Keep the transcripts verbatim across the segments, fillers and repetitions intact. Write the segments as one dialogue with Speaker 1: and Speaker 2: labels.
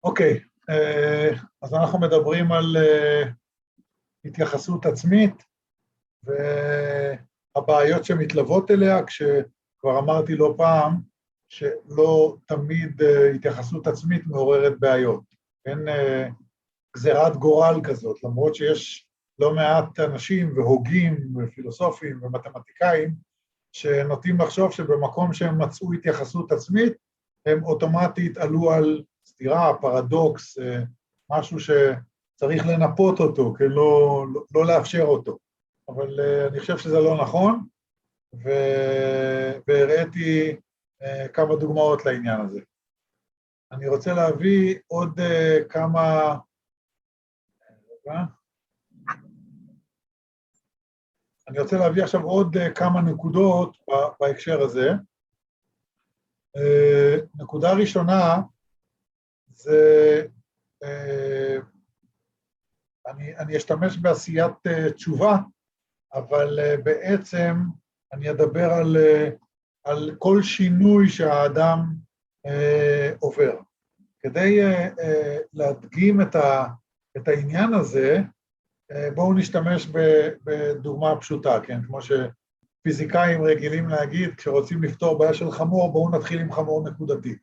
Speaker 1: אוקיי, אז אנחנו מדברים על התייחסות עצמית והבעיות שמתלוות אליה, כשכבר אמרתי לא פעם שלא תמיד התייחסות עצמית מעוררת בעיות. אין גזירת גורל כזאת, למרות שיש לא מעט אנשים והוגים ופילוסופים ומתמטיקאים שנוטים לחשוב שבמקום שהם מצאו התייחסות עצמית, הם אוטומטית עלו על סתירה, פרדוקס, משהו שצריך לנפות אותו, כן, לא, לא, לא לאפשר אותו. אבל אני חושב שזה לא נכון, ו... והראיתי כמה דוגמאות לעניין הזה. אני רוצה להביא עוד כמה... אני רוצה להביא עכשיו עוד כמה נקודות בהקשר הזה. נקודה ראשונה, זה, אני, אני אשתמש בעשיית תשובה, אבל בעצם אני אדבר על, על כל שינוי שהאדם עובר. כדי להדגים את, ה, את העניין הזה, בואו נשתמש בדוגמה פשוטה, כן? כמו שפיזיקאים רגילים להגיד, כשרוצים לפתור בעיה של חמור, בואו נתחיל עם חמור נקודתי.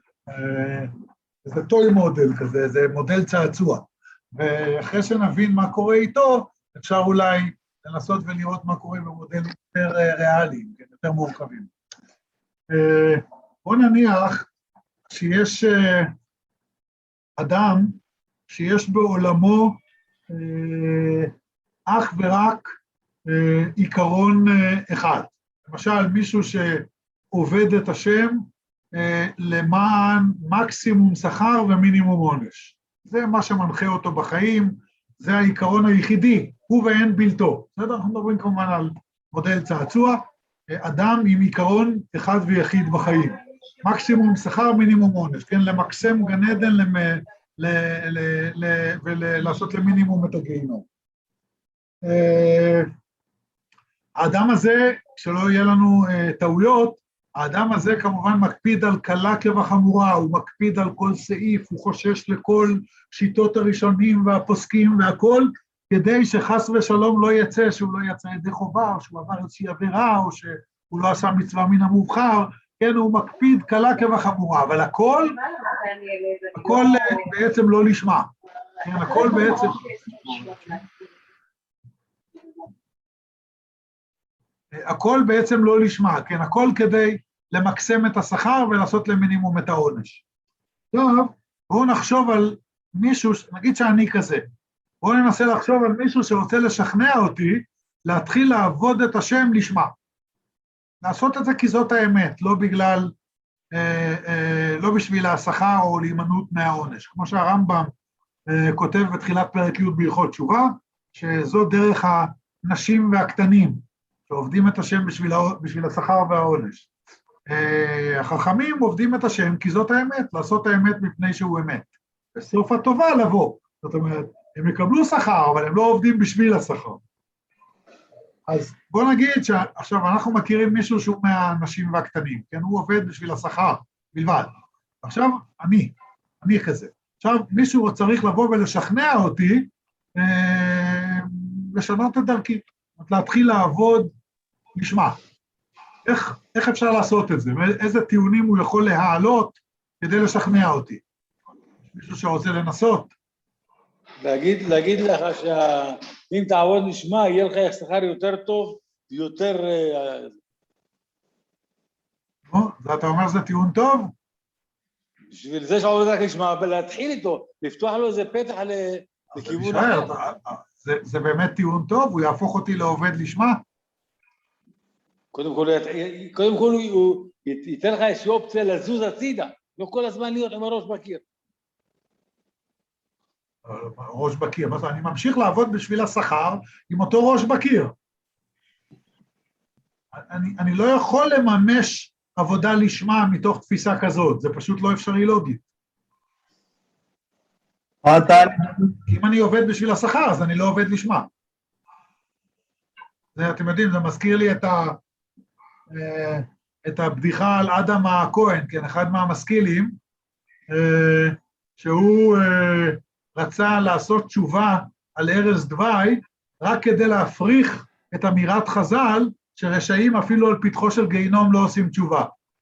Speaker 1: זה טוי מודל כזה, זה מודל צעצוע. ואחרי שנבין מה קורה איתו, אפשר אולי לנסות ולראות מה קורה במודלים יותר ריאליים, יותר מורכבים. בואו נניח שיש אדם שיש בעולמו אך ורק עיקרון אחד. למשל, מישהו שעובד את השם למען מקסימום שכר ומינימום עונש. זה מה שמנחה אותו בחיים, זה העיקרון היחידי, הוא ואין בלתו. בסדר? אנחנו מדברים כמובן על מודל צעצוע, אדם עם עיקרון אחד ויחיד בחיים. מקסימום שכר, מינימום עונש, כן? למקסם גן עדן למ... ל... ל... ל... ולעשות למינימום את הגיהינום. האדם הזה, שלא יהיה לנו טעויות, האדם הזה כמובן מקפיד על קלה כבחמורה, הוא מקפיד על כל סעיף, הוא חושש לכל שיטות הראשונים והפוסקים והכל, כדי שחס ושלום לא יצא, שהוא לא יצא ידי חובה, או שהוא עבר איזושהי עבירה, או שהוא לא עשה מצווה מן המובחר, כן, הוא מקפיד קלה כבחמורה, אבל הכל, הכל בעצם לא לשמה, כן, הכל בעצם... הכל בעצם לא לשמה, כן, הכל כדי למקסם את השכר ולעשות למינימום את העונש. טוב, בואו נחשוב על מישהו, נגיד שאני כזה, בואו ננסה לחשוב על מישהו שרוצה לשכנע אותי, להתחיל לעבוד את השם לשמה. לעשות את זה כי זאת האמת, לא בגלל, אה, אה, לא בשביל השכר או להימנעות מהעונש. כמו שהרמב"ם אה, כותב בתחילת פרק י' בהלכות תשובה, שזו דרך הנשים והקטנים, שעובדים את השם בשביל, בשביל השכר והעונש. החכמים עובדים את השם כי זאת האמת, לעשות האמת מפני שהוא אמת. בסוף הטובה לבוא. זאת אומרת, הם יקבלו שכר, אבל הם לא עובדים בשביל השכר. אז בוא נגיד שעכשיו אנחנו מכירים מישהו שהוא מהנשים והקטנים, כן? הוא עובד בשביל השכר בלבד. עכשיו אני, אני כזה. עכשיו מישהו צריך לבוא ולשכנע אותי, אה, לשנות את דרכי. להתחיל לעבוד לשמה. איך, איך אפשר לעשות את זה? איזה טיעונים הוא יכול להעלות כדי לשכנע אותי? מישהו שרוצה לנסות?
Speaker 2: להגיד, להגיד לך שאם תעבוד לשמה, יהיה לך שכר יותר טוב, יותר...
Speaker 1: נו, אתה אומר שזה טיעון טוב?
Speaker 2: בשביל זה שעובד רק לשמה, להתחיל איתו, לפתוח לו איזה פתח לכיוון אחר.
Speaker 1: זה, זה באמת טיעון טוב? הוא יהפוך אותי לעובד לשמה?
Speaker 2: קודם כל, קודם כל הוא ייתן לך איזושהי אופציה לזוז הצידה, לא כל הזמן להיות עם הראש בקיר.
Speaker 1: ראש בקיר, אני ממשיך לעבוד בשביל השכר עם אותו ראש בקיר. אני, אני לא יכול לממש עבודה לשמה מתוך תפיסה כזאת, זה פשוט לא אפשרי לוגית. אם אני עובד בשביל השכר, אז אני לא עובד לשמה. זה, אתם יודעים, זה מזכיר לי את, ה, את הבדיחה על אדם הכהן, כן, אחד מהמשכילים, שהוא אה, רצה לעשות תשובה על ערש דווי, רק כדי להפריך את אמירת חז"ל, שרשעים אפילו על פתחו של גיהינום לא עושים תשובה.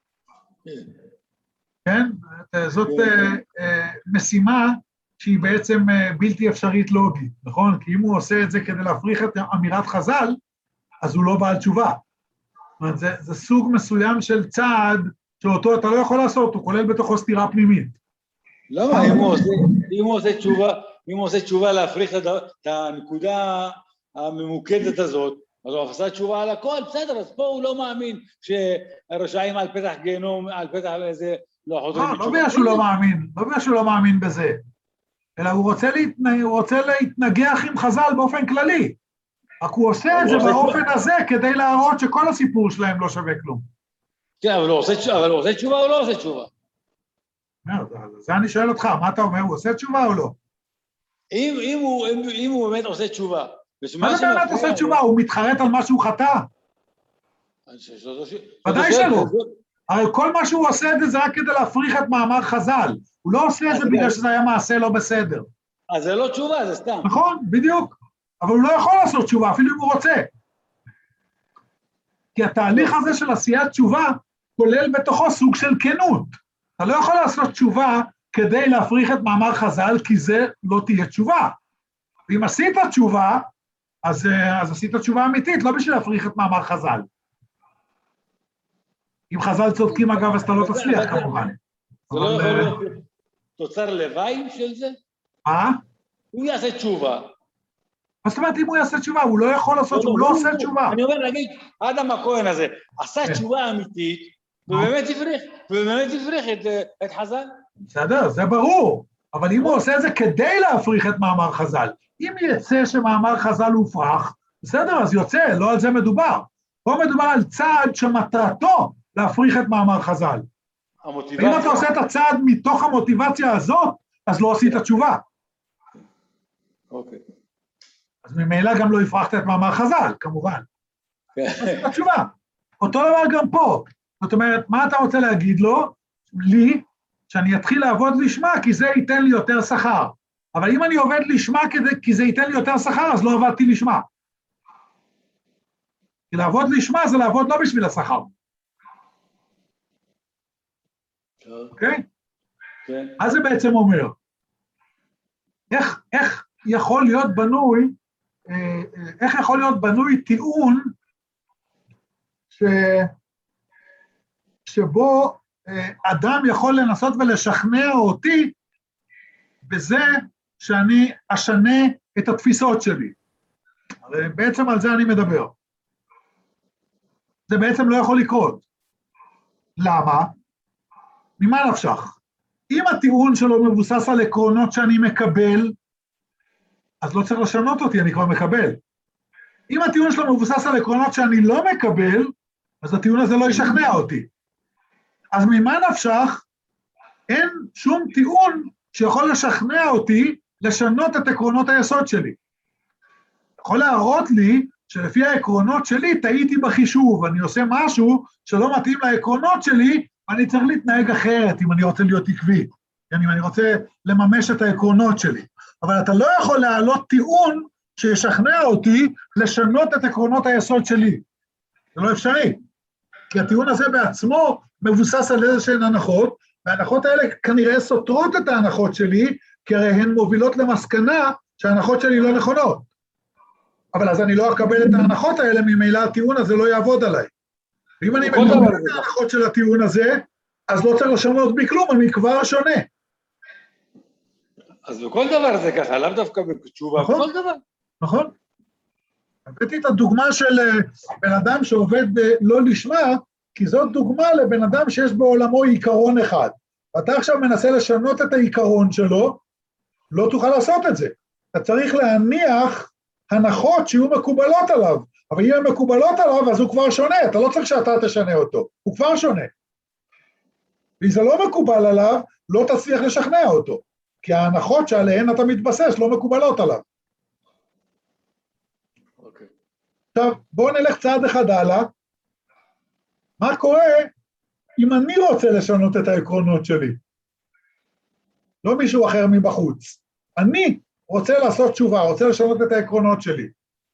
Speaker 1: כן? זאת אה, אה, משימה שהיא בעצם אה, בלתי אפשרית לוגית, נכון? כי אם הוא עושה את זה כדי להפריך את אמירת חז"ל, אז הוא לא בעל תשובה. זאת אומרת, זה, זה סוג מסוים של צעד, שאותו אתה לא יכול לעשות, הוא כולל בתוכו סתירה פנימית.
Speaker 2: למה? אם הוא עושה, אם הוא עושה תשובה, אם הוא עושה תשובה להפריך את הנקודה הממוקדת הזאת, אז הוא עושה תשובה על הכל, בסדר, אז פה הוא לא מאמין שהרשעים על פתח גיהנום, על פתח איזה, לא חוזרים בתשובה.
Speaker 1: לא בגלל שהוא לא מאמין, לא בגלל שהוא לא מאמין בזה, אלא הוא רוצה, להתנ... הוא רוצה להתנגח עם חז"ל באופן כללי, רק הוא עושה את זה באופן הזה כדי להראות שכל הסיפור שלהם לא שווה כלום.
Speaker 2: כן, אבל הוא עושה תשובה או לא עושה תשובה?
Speaker 1: זה אני שואל אותך, מה אתה אומר, הוא עושה תשובה או לא?
Speaker 2: אם הוא באמת עושה תשובה,
Speaker 1: מה זה באמת עושה תשובה? הוא מתחרט על מה שהוא חטא? ודאי שלא. הרי כל מה שהוא עושה את זה זה רק כדי להפריך את מאמר חז"ל. הוא לא עושה את זה בגלל שזה היה מעשה לא בסדר.
Speaker 2: אז זה לא תשובה, זה סתם.
Speaker 1: נכון, בדיוק. אבל הוא לא יכול לעשות תשובה, אפילו אם הוא רוצה. כי התהליך הזה של עשיית תשובה כולל בתוכו סוג של כנות. אתה לא יכול לעשות תשובה כדי להפריך את מאמר חז"ל, כי זה לא תהיה תשובה. ואם עשית תשובה, אז, אז עשית תשובה אמיתית, לא בשביל להפריך את מאמר חז"ל. אם חז"ל צודקים אגב, אז אתה לא תצליח כמובן.
Speaker 2: זה לא יכול להיות תוצר לוואי של זה?
Speaker 1: מה?
Speaker 2: הוא יעשה תשובה.
Speaker 1: מה זאת אומרת אם הוא יעשה תשובה? הוא לא יכול לעשות, הוא לא עושה תשובה.
Speaker 2: אני אומר, נגיד, אדם הכהן הזה עשה תשובה אמיתית, ובאמת יפריך, ובאמת יפריך את חז"ל. בסדר,
Speaker 1: זה ברור. אבל אם הוא עושה את זה כדי להפריך את מאמר חז"ל, אם יצא שמאמר חז"ל הופרך, בסדר, אז יוצא, לא על זה מדובר. פה מדובר על צעד שמטרתו להפריך את מאמר חז"ל. ואם אתה עושה את הצעד מתוך המוטיבציה הזאת, אז לא עשית תשובה.
Speaker 2: אוקיי.
Speaker 1: אז ממילא גם לא הפרחת את מאמר חז"ל, כמובן. עשית תשובה. אותו דבר גם פה. זאת אומרת, מה אתה רוצה להגיד לו? לי, שאני אתחיל לעבוד לשמה, כי זה ייתן לי יותר שכר. אבל אם אני עובד לשמה כדי, כי זה ייתן לי יותר שכר, אז לא עבדתי לשמה. כי לעבוד לשמה זה לעבוד לא בשביל השכר. אוקיי?
Speaker 2: כן.
Speaker 1: מה זה בעצם אומר? איך, איך יכול להיות בנוי, איך יכול להיות בנוי טיעון ש... שבו אדם יכול לנסות ולשכנע אותי בזה שאני אשנה את התפיסות שלי. בעצם על זה אני מדבר. זה בעצם לא יכול לקרות. למה? ממה נפשך? אם הטיעון שלו מבוסס על עקרונות שאני מקבל, אז לא צריך לשנות אותי, אני כבר מקבל. אם הטיעון שלו מבוסס על עקרונות שאני לא מקבל, אז הטיעון הזה לא ישכנע אותי. אז ממה נפשך? אין שום טיעון שיכול לשכנע אותי לשנות את עקרונות היסוד שלי. יכול להראות לי שלפי העקרונות שלי טעיתי בחישוב, אני עושה משהו שלא מתאים לעקרונות שלי, ואני צריך להתנהג אחרת אם אני רוצה להיות עקבי, אם אני רוצה לממש את העקרונות שלי. אבל אתה לא יכול להעלות טיעון שישכנע אותי לשנות את עקרונות היסוד שלי. זה לא אפשרי. כי הטיעון הזה בעצמו מבוסס על איזשהן הנחות, וההנחות האלה כנראה סותרות את ההנחות שלי, כי הרי הן מובילות למסקנה שההנחות שלי לא נכונות. אבל אז אני לא אקבל את ההנחות האלה, ממילא הטיעון הזה לא יעבוד עליי. ואם אני מקבל את ההנחות של הטיעון הזה, אז לא צריך לשנות בי כלום, אני כבר שונה.
Speaker 2: אז בכל דבר זה ככה, לאו דווקא בתשובה,
Speaker 1: נכון,
Speaker 2: בכל דבר.
Speaker 1: נכון. הבאתי את הדוגמה של בן אדם שעובד לא לשמה, כי זאת דוגמה לבן אדם שיש בעולמו עיקרון אחד. ואתה עכשיו מנסה לשנות את העיקרון שלו, לא תוכל לעשות את זה. אתה צריך להניח הנחות שיהיו מקובלות עליו, אבל אם הן מקובלות עליו, אז הוא כבר שונה, אתה לא צריך שאתה תשנה אותו, הוא כבר שונה. ואם זה לא מקובל עליו, לא תצליח לשכנע אותו, כי ההנחות שעליהן אתה מתבסס לא מקובלות עליו.
Speaker 2: אוקיי.
Speaker 1: עכשיו, בואו נלך צעד אחד הלאה. מה קורה אם אני רוצה לשנות את העקרונות שלי? לא מישהו אחר מבחוץ. אני רוצה לעשות תשובה, רוצה לשנות את העקרונות שלי.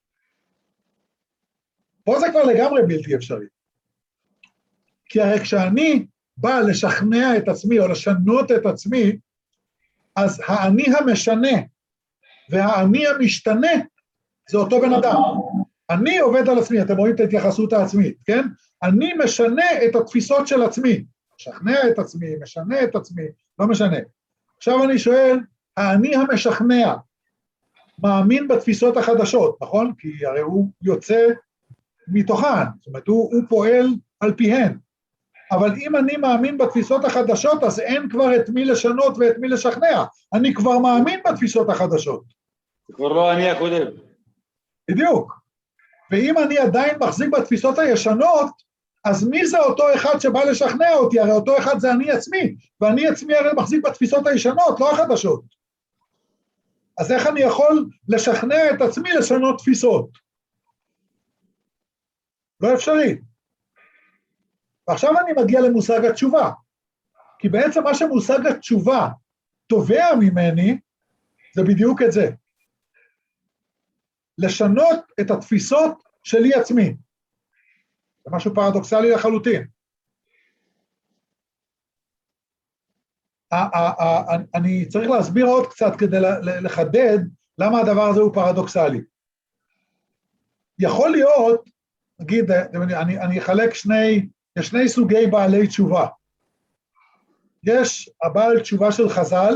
Speaker 1: פה זה כבר לגמרי בלתי אפשרי. כי הרי כשאני בא לשכנע את עצמי או לשנות את עצמי, אז האני המשנה והאני המשתנה זה אותו בן אדם. אני עובד על עצמי, אתם רואים את ההתייחסות העצמית, כן? אני משנה את התפיסות של עצמי, משכנע את עצמי, משנה את עצמי, לא משנה. עכשיו אני שואל, האני המשכנע מאמין בתפיסות החדשות, נכון? כי הרי הוא יוצא מתוכן, זאת אומרת, הוא, הוא פועל על פיהן. אבל אם אני מאמין בתפיסות החדשות, אז אין כבר את מי לשנות ואת מי לשכנע. אני כבר מאמין בתפיסות החדשות.
Speaker 2: זה כבר לא אני הקודם.
Speaker 1: בדיוק. ואם אני עדיין מחזיק בתפיסות הישנות, אז מי זה אותו אחד שבא לשכנע אותי? הרי אותו אחד זה אני עצמי, ואני עצמי הרי מחזיק בתפיסות הישנות, לא החדשות. אז איך אני יכול לשכנע את עצמי לשנות תפיסות? לא אפשרי. ועכשיו אני מגיע למושג התשובה, כי בעצם מה שמושג התשובה תובע ממני, זה בדיוק את זה. לשנות את התפיסות שלי עצמי. זה משהו פרדוקסלי לחלוטין. אני צריך להסביר עוד קצת כדי לחדד למה הדבר הזה הוא פרדוקסלי. יכול להיות, נגיד, אני, אני אחלק שני, יש שני סוגי בעלי תשובה. יש הבעל תשובה של חז"ל,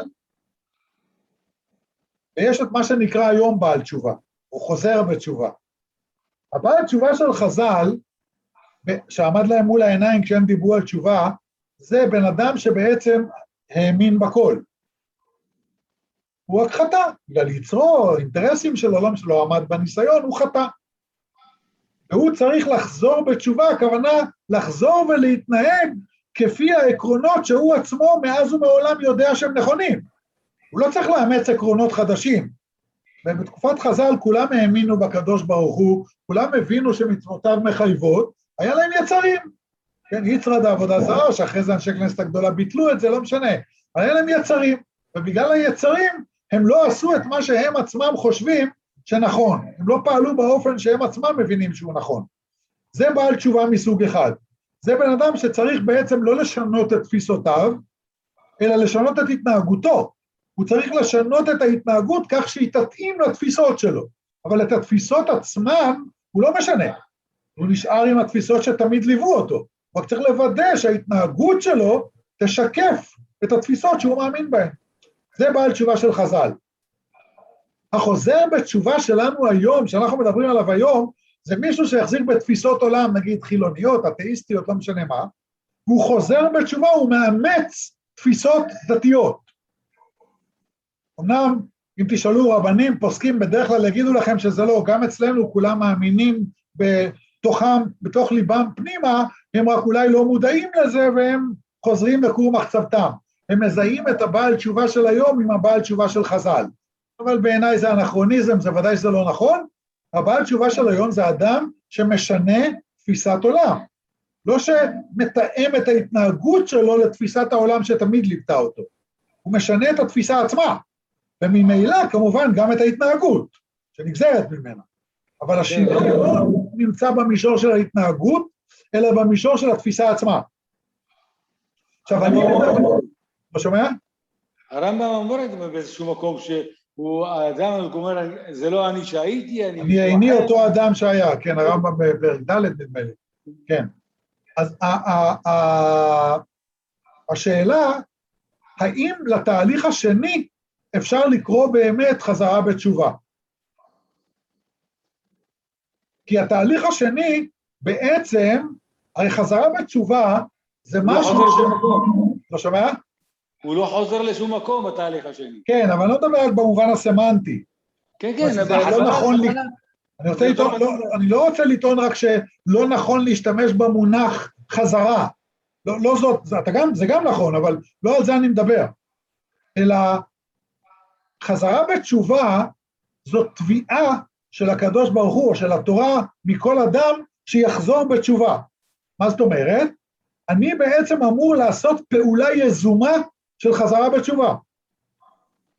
Speaker 1: ויש את מה שנקרא היום בעל תשובה, הוא חוזר בתשובה. הבעל תשובה של חז"ל, שעמד להם מול העיניים כשהם דיברו על תשובה, זה בן אדם שבעצם האמין בכל. הוא רק חטא, בגלל יצרו, אינטרסים שלו, לא שלו עמד בניסיון, הוא חטא. והוא צריך לחזור בתשובה, הכוונה לחזור ולהתנהג כפי העקרונות שהוא עצמו מאז ומעולם יודע שהם נכונים. הוא לא צריך לאמץ עקרונות חדשים. ובתקופת חז"ל כולם האמינו בקדוש ברוך הוא, כולם הבינו שמצוותיו מחייבות, היה להם יצרים. כן, יצרה בעבודה זרה, שאחרי זה אנשי כנסת הגדולה ביטלו את זה, לא משנה. היה להם יצרים, ובגלל היצרים הם לא עשו את מה שהם עצמם חושבים שנכון. הם לא פעלו באופן שהם עצמם מבינים שהוא נכון. זה בעל תשובה מסוג אחד. זה בן אדם שצריך בעצם לא לשנות את תפיסותיו, אלא לשנות את התנהגותו. הוא צריך לשנות את ההתנהגות כך שהיא תתאים לתפיסות שלו. אבל את התפיסות עצמן הוא לא משנה. הוא נשאר עם התפיסות שתמיד ליוו אותו. רק צריך לוודא שההתנהגות שלו תשקף את התפיסות שהוא מאמין בהן. זה בעל תשובה של חז"ל. החוזר בתשובה שלנו היום, שאנחנו מדברים עליו היום, זה מישהו שיחזיק בתפיסות עולם, נגיד חילוניות, אתאיסטיות, לא משנה מה, והוא חוזר בתשובה, הוא מאמץ תפיסות דתיות. אמנם, אם תשאלו רבנים, פוסקים בדרך כלל יגידו לכם שזה לא, גם אצלנו כולם מאמינים בתוכם, בתוך ליבם פנימה, הם רק אולי לא מודעים לזה, והם חוזרים לכור מחצבתם. הם מזהים את הבעל תשובה של היום עם הבעל תשובה של חז"ל. אבל בעיניי זה אנכרוניזם, זה ודאי שזה לא נכון. הבעל תשובה של היום זה אדם שמשנה תפיסת עולם. לא שמתאם את ההתנהגות שלו לתפיסת העולם שתמיד ליבטה אותו. הוא משנה את התפיסה עצמה, וממילא כמובן גם את ההתנהגות, שנגזרת ממנה. אבל השינוי לא נמצא במישור של ההתנהגות, אלא במישור של התפיסה עצמה. עכשיו אני... לא שומע?
Speaker 2: הרמב"ם אומר את זה באיזשהו מקום שהוא, האדם אומר, זה לא אני שהייתי, אני...
Speaker 1: אני איני אותו אדם שהיה, כן, הרמב"ם בפרק ד' נדמה לי, כן. אז השאלה, האם לתהליך השני אפשר לקרוא באמת חזרה בתשובה? כי התהליך השני בעצם, הרי חזרה בתשובה זה משהו... לא שומע?
Speaker 2: הוא לא חוזר לשום מקום בתהליך השני.
Speaker 1: כן, אבל לא מדבר רק במובן הסמנטי.
Speaker 2: כן, כן.
Speaker 1: זה לא נכון לי. אני רוצה לטעון, אני לא רוצה לטעון רק שלא נכון להשתמש במונח חזרה. לא זאת, זה גם נכון, אבל לא על זה אני מדבר. אלא חזרה בתשובה זאת תביעה של הקדוש ברוך הוא, או של התורה, מכל אדם שיחזור בתשובה. מה זאת אומרת? אני בעצם אמור לעשות פעולה יזומה של חזרה בתשובה.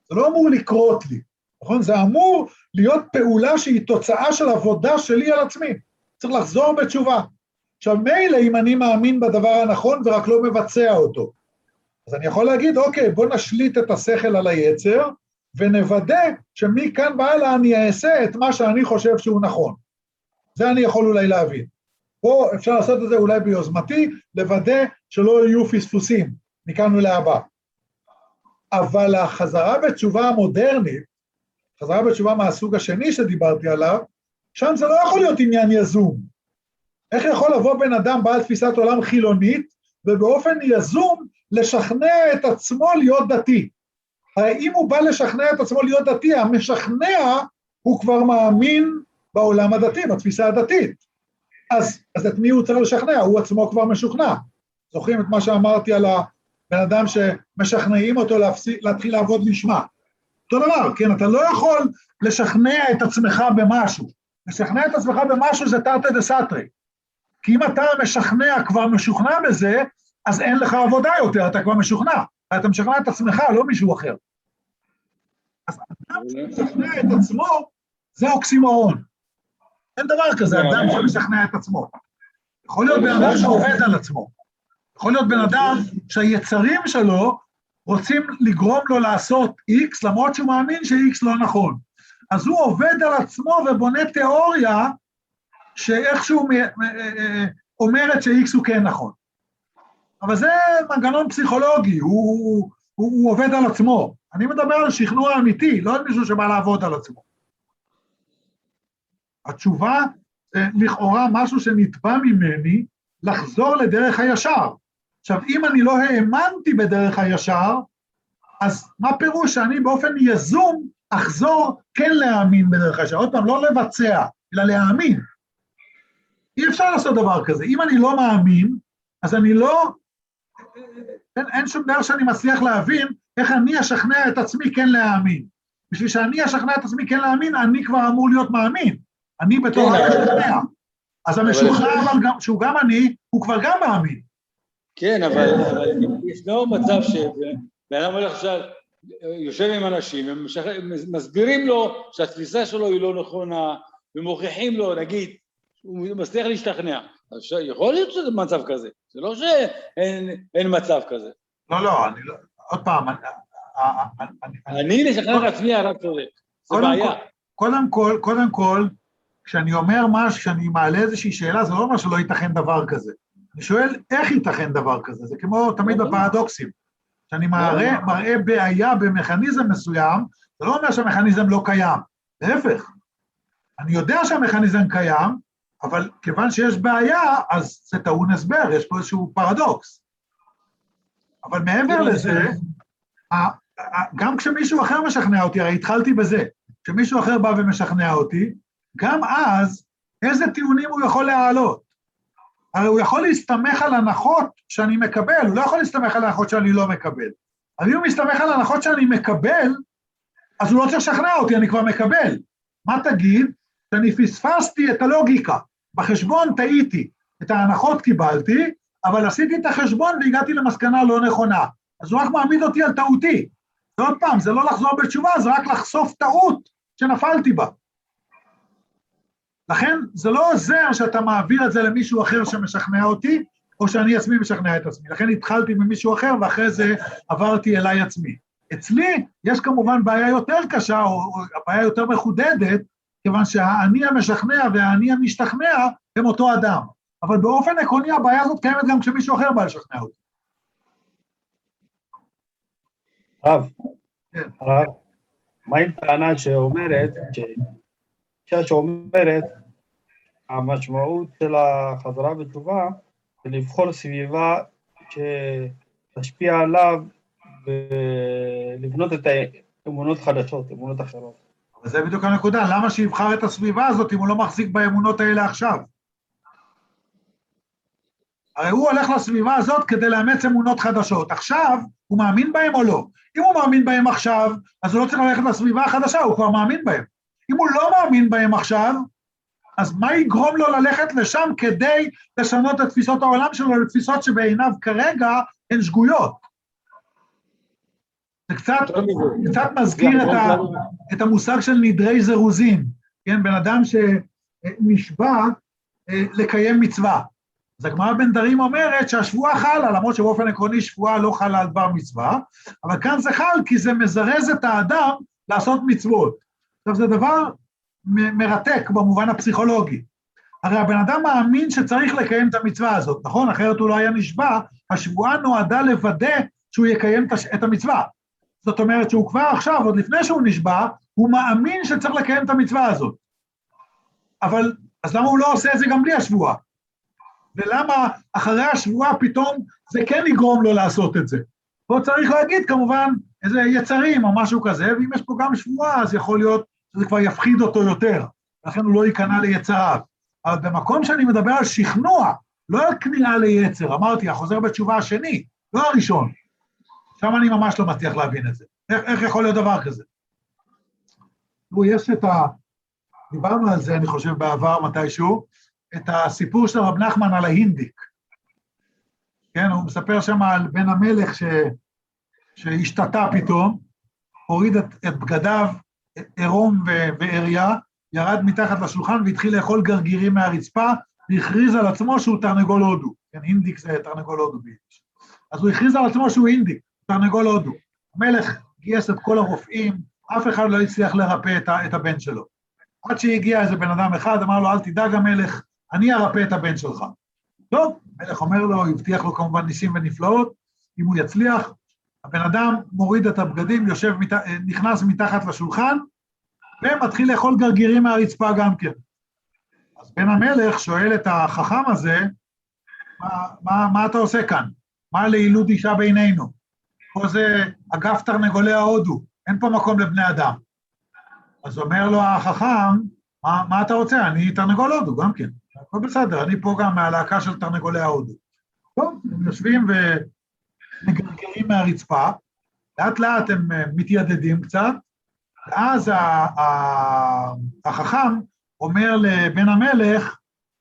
Speaker 1: זה לא אמור לקרות לי, נכון? זה אמור להיות פעולה שהיא תוצאה של עבודה שלי על עצמי. צריך לחזור בתשובה. עכשיו, מילא אם אני מאמין בדבר הנכון ורק לא מבצע אותו, אז אני יכול להגיד, אוקיי, בוא נשליט את השכל על היצר, ונוודא שמכאן והלאה אני אעשה את מה שאני חושב שהוא נכון. זה אני יכול אולי להבין. פה אפשר לעשות את זה אולי ביוזמתי, לוודא שלא יהיו פספוסים, מכאן ולהבא. אבל החזרה בתשובה המודרנית, חזרה בתשובה מהסוג השני שדיברתי עליו, שם זה לא יכול להיות עניין יזום. איך יכול לבוא בן אדם בעל תפיסת עולם חילונית, ובאופן יזום לשכנע את עצמו להיות דתי? הרי אם הוא בא לשכנע את עצמו להיות דתי, המשכנע הוא כבר מאמין בעולם הדתי, בתפיסה הדתית. אז, אז את מי הוא צריך לשכנע? הוא עצמו כבר משוכנע. זוכרים את מה שאמרתי על הבן אדם שמשכנעים אותו להפסיק, להתחיל לעבוד לשמה. אותו דבר, כן, אתה לא יכול לשכנע את עצמך במשהו. לשכנע את עצמך במשהו זה תרתי דסתרי. כי אם אתה משכנע, כבר משוכנע בזה, אז אין לך עבודה יותר, אתה כבר משוכנע. אתה משכנע את עצמך, לא מישהו אחר. אז אדם שמשכנע את עצמו, זה אוקסימורון. אין דבר כזה, אדם שמשכנע את עצמו. יכול להיות בן אדם שעובד על עצמו. יכול להיות בן אדם שהיצרים שלו רוצים לגרום לו לעשות X, למרות שהוא מאמין ש-X לא נכון. אז הוא עובד על עצמו ובונה תיאוריה שאיכשהו אומרת ש-X הוא כן נכון. אבל זה מנגנון פסיכולוגי, הוא, הוא, הוא עובד על עצמו. אני מדבר על שכנוע אמיתי, לא על מישהו שבא לעבוד על עצמו. התשובה זה לכאורה משהו שנתבע ממני לחזור לדרך הישר. עכשיו, אם אני לא האמנתי בדרך הישר, אז מה פירוש שאני באופן יזום אחזור כן להאמין בדרך הישר? עוד פעם, לא לבצע, אלא להאמין. אי אפשר לעשות דבר כזה. אם אני לא מאמין, אז אני לא... אין, אין שום דבר שאני מצליח להבין איך אני אשכנע את עצמי כן להאמין. בשביל שאני אשכנע את עצמי כן להאמין, אני כבר אמור להיות מאמין. אני בתור כן, המשכנע. אז המשוכנע, אבל גם, שהוא גם אני, הוא כבר גם מאמין.
Speaker 2: כן, אבל, אבל ישנו מצב שבן אדם הולך עכשיו, יושב עם אנשים, הם מסבירים לו שהתפיסה שלו היא לא נכונה, ומוכיחים לו, נגיד, הוא מצליח להשתכנע. אז יכול להיות שזה מצב כזה, זה לא שאין מצב כזה.
Speaker 1: לא, לא, אני לא, עוד פעם, אני...
Speaker 2: אני לשכנע את עצמי הרב צודק, זה בעיה.
Speaker 1: קודם כל, קודם כל, כשאני אומר משהו, כשאני מעלה איזושהי שאלה, זה לא אומר שלא ייתכן דבר כזה. אני שואל, איך ייתכן דבר כזה? זה כמו תמיד בפרדוקסים. כשאני מראה, מראה בעיה במכניזם מסוים, זה לא אומר שהמכניזם לא קיים. להפך. אני יודע שהמכניזם קיים, אבל כיוון שיש בעיה, אז זה טעון הסבר, יש פה איזשהו פרדוקס. אבל מעבר לזה, גם כשמישהו אחר משכנע אותי, הרי התחלתי בזה, כשמישהו אחר בא ומשכנע אותי, גם אז, איזה טיעונים הוא יכול להעלות? הרי הוא יכול להסתמך על הנחות שאני מקבל, הוא לא יכול להסתמך על הנחות שאני לא מקבל. אבל אם הוא מסתמך על הנחות שאני מקבל, אז הוא לא צריך לשכנע אותי, אני כבר מקבל. מה תגיד? שאני פספסתי את הלוגיקה, בחשבון טעיתי, את ההנחות קיבלתי, אבל עשיתי את החשבון והגעתי למסקנה לא נכונה. אז הוא רק מעמיד אותי על טעותי. ועוד פעם, זה לא לחזור בתשובה, זה רק לחשוף טעות שנפלתי בה. לכן זה לא עוזר שאתה מעביר את זה למישהו אחר שמשכנע אותי, או שאני עצמי משכנע את עצמי. לכן התחלתי ממישהו אחר, ואחרי זה עברתי אליי עצמי. אצלי יש כמובן בעיה יותר קשה, או, או בעיה יותר מחודדת, כיוון שהאני המשכנע והאני המשתכנע הם אותו אדם. אבל באופן עקרוני הבעיה הזאת קיימת גם כשמישהו אחר בא לשכנע אותי.
Speaker 3: רב, רב, מה עם טענה שאומרת, שאישה שאומרת, המשמעות של החזרה בתשובה, זה לבחור סביבה שתשפיע עליו ולבנות את האמונות חדשות, אמונות אחרות.
Speaker 1: אבל זה בדיוק הנקודה, למה שיבחר את הסביבה הזאת אם הוא לא מחזיק באמונות האלה עכשיו? הרי הוא הולך לסביבה הזאת כדי לאמץ אמונות חדשות. עכשיו, הוא מאמין בהם או לא? אם הוא מאמין בהם עכשיו, אז הוא לא צריך ללכת לסביבה החדשה, הוא כבר מאמין בהם. אם הוא לא מאמין בהם עכשיו, אז מה יגרום לו ללכת לשם כדי לשנות את תפיסות העולם שלו לתפיסות שבעיניו כרגע הן שגויות? זה קצת, קצת מזכיר את, ה, את המושג של נדרי זירוזין, כן, בן אדם שנשבע לקיים מצווה. אז הגמרא בנדרים אומרת שהשבועה חלה, למרות שבאופן עקרוני שבועה לא חלה על דבר מצווה, אבל כאן זה חל כי זה מזרז את האדם לעשות מצוות. עכשיו זה דבר מרתק במובן הפסיכולוגי. הרי הבן אדם מאמין שצריך לקיים את המצווה הזאת, נכון? אחרת הוא לא היה נשבע, השבועה נועדה לוודא שהוא יקיים את המצווה. זאת אומרת שהוא כבר עכשיו, עוד לפני שהוא נשבע, הוא מאמין שצריך לקיים את המצווה הזאת. אבל, אז למה הוא לא עושה את זה גם בלי השבועה? ולמה אחרי השבועה פתאום זה כן יגרום לו לעשות את זה? פה צריך להגיד כמובן איזה יצרים או משהו כזה, ואם יש פה גם שבועה, אז יכול להיות שזה כבר יפחיד אותו יותר, לכן הוא לא ייכנע ליצריו. אבל במקום שאני מדבר על שכנוע, לא על כניעה ליצר, אמרתי, החוזר בתשובה השני, לא הראשון. שם אני ממש לא מצליח להבין את זה. איך, איך יכול להיות דבר כזה? יש את ה... דיברנו על זה, אני חושב, בעבר מתישהו, את הסיפור של רב נחמן על ההינדיק. כן, הוא מספר שם על בן המלך ש... שהשתתה פתאום, הוריד את, את בגדיו, עירום ועריה, ירד מתחת לשולחן והתחיל לאכול גרגירים מהרצפה, והכריז על עצמו שהוא תרנגול הודו. כן, הינדיק זה תרנגול הודו ביידיש. אז הוא הכריז על עצמו שהוא הינדיק, תרנגול הודו. המלך גייס את כל הרופאים, אף אחד לא הצליח לרפא את, את הבן שלו. עד שהגיע איזה בן אדם אחד, אמר לו, אל תדאג המלך, אני ארפא את הבן שלך. טוב, המלך אומר לו, הבטיח לו כמובן ניסים ונפלאות, אם הוא יצליח, הבן אדם מוריד את הבגדים, יושב, נכנס מתחת לשולחן, ומתחיל לאכול גרגירים מהרצפה גם כן. אז בן המלך שואל את החכם הזה, מה, מה, מה אתה עושה כאן? מה לעילות אישה בינינו? פה זה אגף תרנגולי ההודו, אין פה מקום לבני אדם. אז אומר לו החכם, מה, מה אתה רוצה? אני תרנגול הודו גם כן. הכל בסדר, אני פה גם מהלהקה של תרנגולי ההודו. טוב, הם יושבים ומגרגרים מהרצפה, לאט לאט הם מתיידדים קצת, ואז החכם אומר לבן המלך,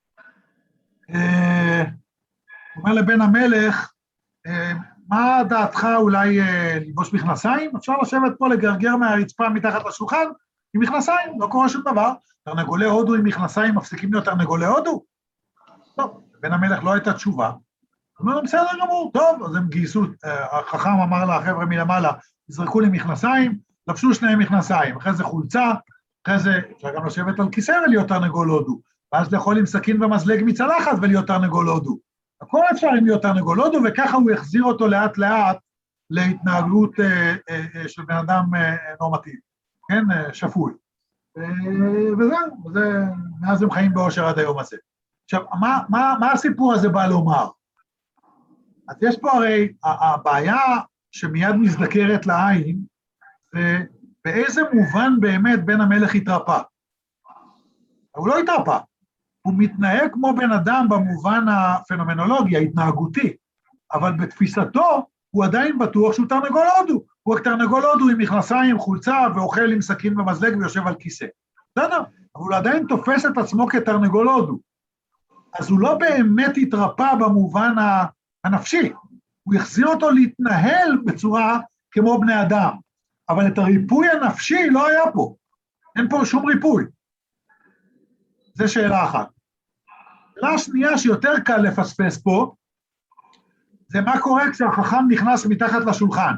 Speaker 1: אומר לבן המלך, מה דעתך אולי לבוש מכנסיים? אפשר לשבת פה לגרגר מהרצפה מתחת לשולחן עם מכנסיים, לא קורה שום דבר. תרנגולי הודו עם מכנסיים מפסיקים להיות תרנגולי הודו? טוב, בן המלך לא הייתה תשובה. הוא אומר, בסדר גמור, טוב, אז הם גייסו, החכם אמר לה, החבר'ה מלמעלה, יזרקו לי מכנסיים, לבשו שניהם מכנסיים, אחרי זה חולצה, אחרי זה אפשר גם לשבת על כיסא ולהיות תרנגול הודו, ואז לאכול עם סכין ומזלג מצלחת ולהיות תרנגול הודו. הכל אפשר עם להיות תרנגול הודו, וככה הוא יחזיר אותו לאט לאט להתנהגות אה, אה, של בן אדם אה, נורמטיבי, כן, אה, שפוי. אה, וזהו, וזה, מאז הם חיים באושר עד היום הזה. עכשיו, מה, מה, מה הסיפור הזה בא לומר? אז יש פה הרי, הבעיה שמיד מזדקרת לעין, ובאיזה מובן באמת בן המלך התרפא? הוא לא התרפא, הוא מתנהג כמו בן אדם במובן הפנומנולוגי, ההתנהגותי, אבל בתפיסתו הוא עדיין בטוח שהוא תרנגול הודו, הוא תרנגול הודו עם מכנסיים, חולצה, ואוכל עם סכין ומזלג ויושב על כיסא. בסדר? אבל הוא עדיין תופס את עצמו כתרנגול הודו. אז הוא לא באמת התרפא במובן הנפשי, הוא יחזיר אותו להתנהל בצורה כמו בני אדם. אבל את הריפוי הנפשי לא היה פה. אין פה שום ריפוי. זו שאלה אחת. שאלה שנייה שיותר קל לפספס פה, זה מה קורה כשהחכם נכנס מתחת לשולחן.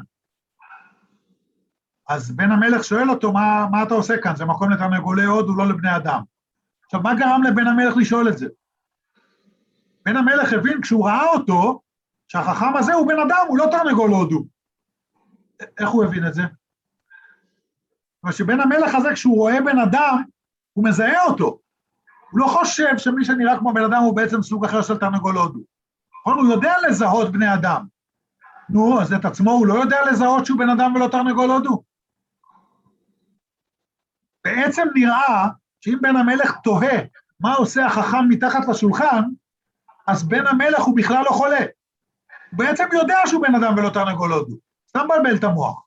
Speaker 1: אז בן המלך שואל אותו, מה, מה אתה עושה כאן? זה מקום לתרנגולי הודו, לא לבני אדם. עכשיו, מה גרם לבן המלך לשאול את זה? בן המלך הבין כשהוא ראה אותו, שהחכם הזה הוא בן אדם, הוא לא תרנגול הודו. איך הוא הבין את זה? אבל שבן המלך הזה, כשהוא רואה בן אדם, הוא מזהה אותו. הוא לא חושב שמי שנראה כמו בן אדם הוא בעצם סוג אחר של תרנגול הודו. הוא יודע לזהות בני אדם. נו, אז את עצמו הוא לא יודע לזהות שהוא בן אדם ולא תרנגול הודו. בעצם נראה שאם בן המלך תוהה מה עושה החכם מתחת לשולחן, אז בן המלך הוא בכלל לא חולה. הוא בעצם יודע שהוא בן אדם ולא תרנגול הודו. סתם בלבל את המוח.